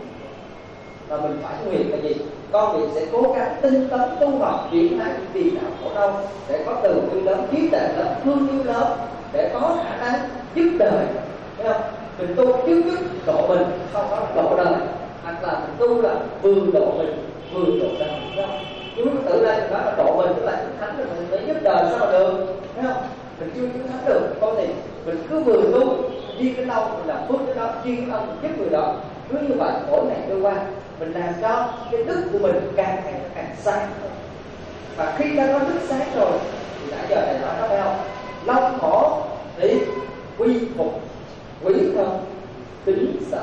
mà mình phải nguyện là gì? Con nguyện sẽ cố gắng tinh tấn tu học, chuyển hóa những phiền não khổ đau để có từ bi lớn, trí tuệ lớn, thương yêu lớn, để có khả năng giúp đời, thấy không? Mình tu trước trước độ mình, không có độ đời, hoặc là mình tu là vừa độ mình vừa độ đời, thấy không? Nhưng mà tự ra mình nói là độ mình tức là chúng thánh rồi mình phải giúp đời sao mà được, thấy không? Mình chưa chúng thánh được, có thì mình cứ vừa tu duyên cái đâu mình làm phước cái đó, duyên cái đâu mình giúp người đó. Cứ như vậy mỗi ngày trôi qua, mình làm cho cái đức của mình càng ngày càng sáng. Và khi ta có đức sáng rồi thì nãy giờ thầy nói đó, phải không? Long khổ thì quy phục, quý thân, kính sợ.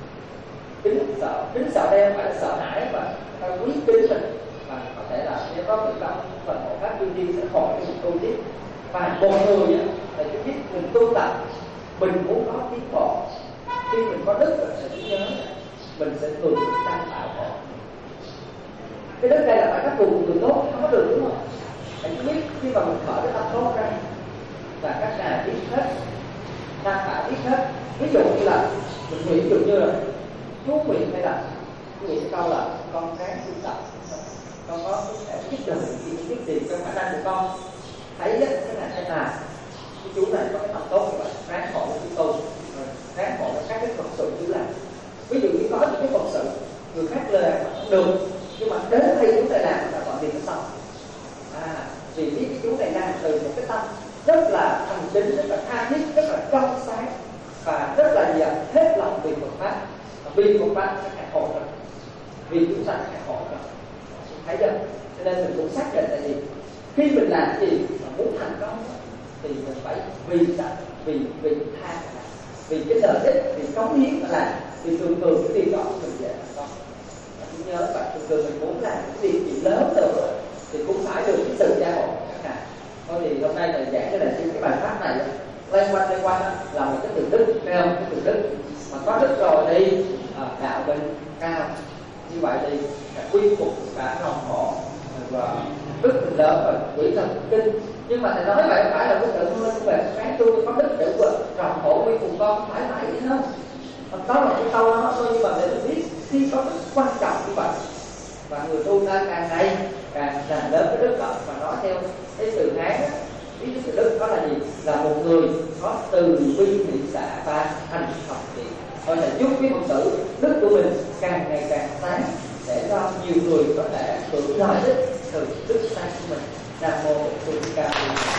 Kính sợ, kính sợ đây không phải là sợ hãi mà ta quý kính mình. Và có thể là nếu có người trong phần hộ pháp tư duy sẽ khỏi cái tu tiếp. Và một người á, là chúng biết mình tu tập, mình muốn có tiến bộ. Khi mình có đức mình sẽ nhớ mình sẽ thường tăng tạo khổ. Cái đức đây là phải các cùng người tốt, không có được đúng không? Hãy biết khi mà mình khởi cái tâm tốt ra và các ngài biết hết, ta phải biết hết. Ví dụ như là mình nguyện dụ như là chú nguyện hay là nguyện câu là con ráng tu tập, con có thể giúp đời những cái gì trong khả năng của con. Thấy cái này hay là cái chú này có cái tâm tốt như vậy, ráng khổ cái tu, Ví dụ như có những cái phật sự người khác lời không được, nhưng mà đến đây chúng ta làm là gọi việc cái tâm. À, vì biết cái chú này đang từ một cái tâm rất là thành chính, rất là tha thiết, rất là trong sáng và rất là gì ạ? Hết lòng vì Phật pháp. Vì Phật pháp sẽ khắc hộ rồi, vì chúng sanh khắc hộ rồi, thấy chưa? Cho nên mình cũng xác định là gì? Khi mình làm gì mà muốn thành công thì mình phải vì sao? Vì vì tha, vì cái lợi ích, vì cống hiến mà làm. Vì thường thường cái việc đó mình dễ thành công. Tôi nhớ bạn thường thường mình muốn làm cái việc gì lớn được thì cũng phải được cái sự gia hộ các ngài. Thôi thì hôm nay là giảng cái này cái bài pháp này loay quanh loay quanh là một cái từ đức, thấy không? Cái từ đức mà có đức rồi đi à, đạo bình cao, như vậy thì cả quy phục cả lòng khổ và đức mình lớn rồi quỷ thần kinh. Nhưng mà thầy nói vậy phải là cái tự hơn về cái tôi có đức để vượt lòng khổ quy phục con, phải phải vậy không? Đó là cái câu đó thôi, nhưng mà để mình biết khi có đức quan trọng như vậy và người tu ta càng ngày càng càng lớn cái đức đó. Và nói theo cái từ Hán á, ý cái đức đó là gì? Là một người có từ bi hỷ xả và hành học thiện. Thôi là giúp cái phật tử đức của mình càng ngày càng sáng để cho nhiều người có thể hưởng lợi ích từ đức sáng của mình. Nam mô Bổn Sư Thích Ca Mâu Ni Phật.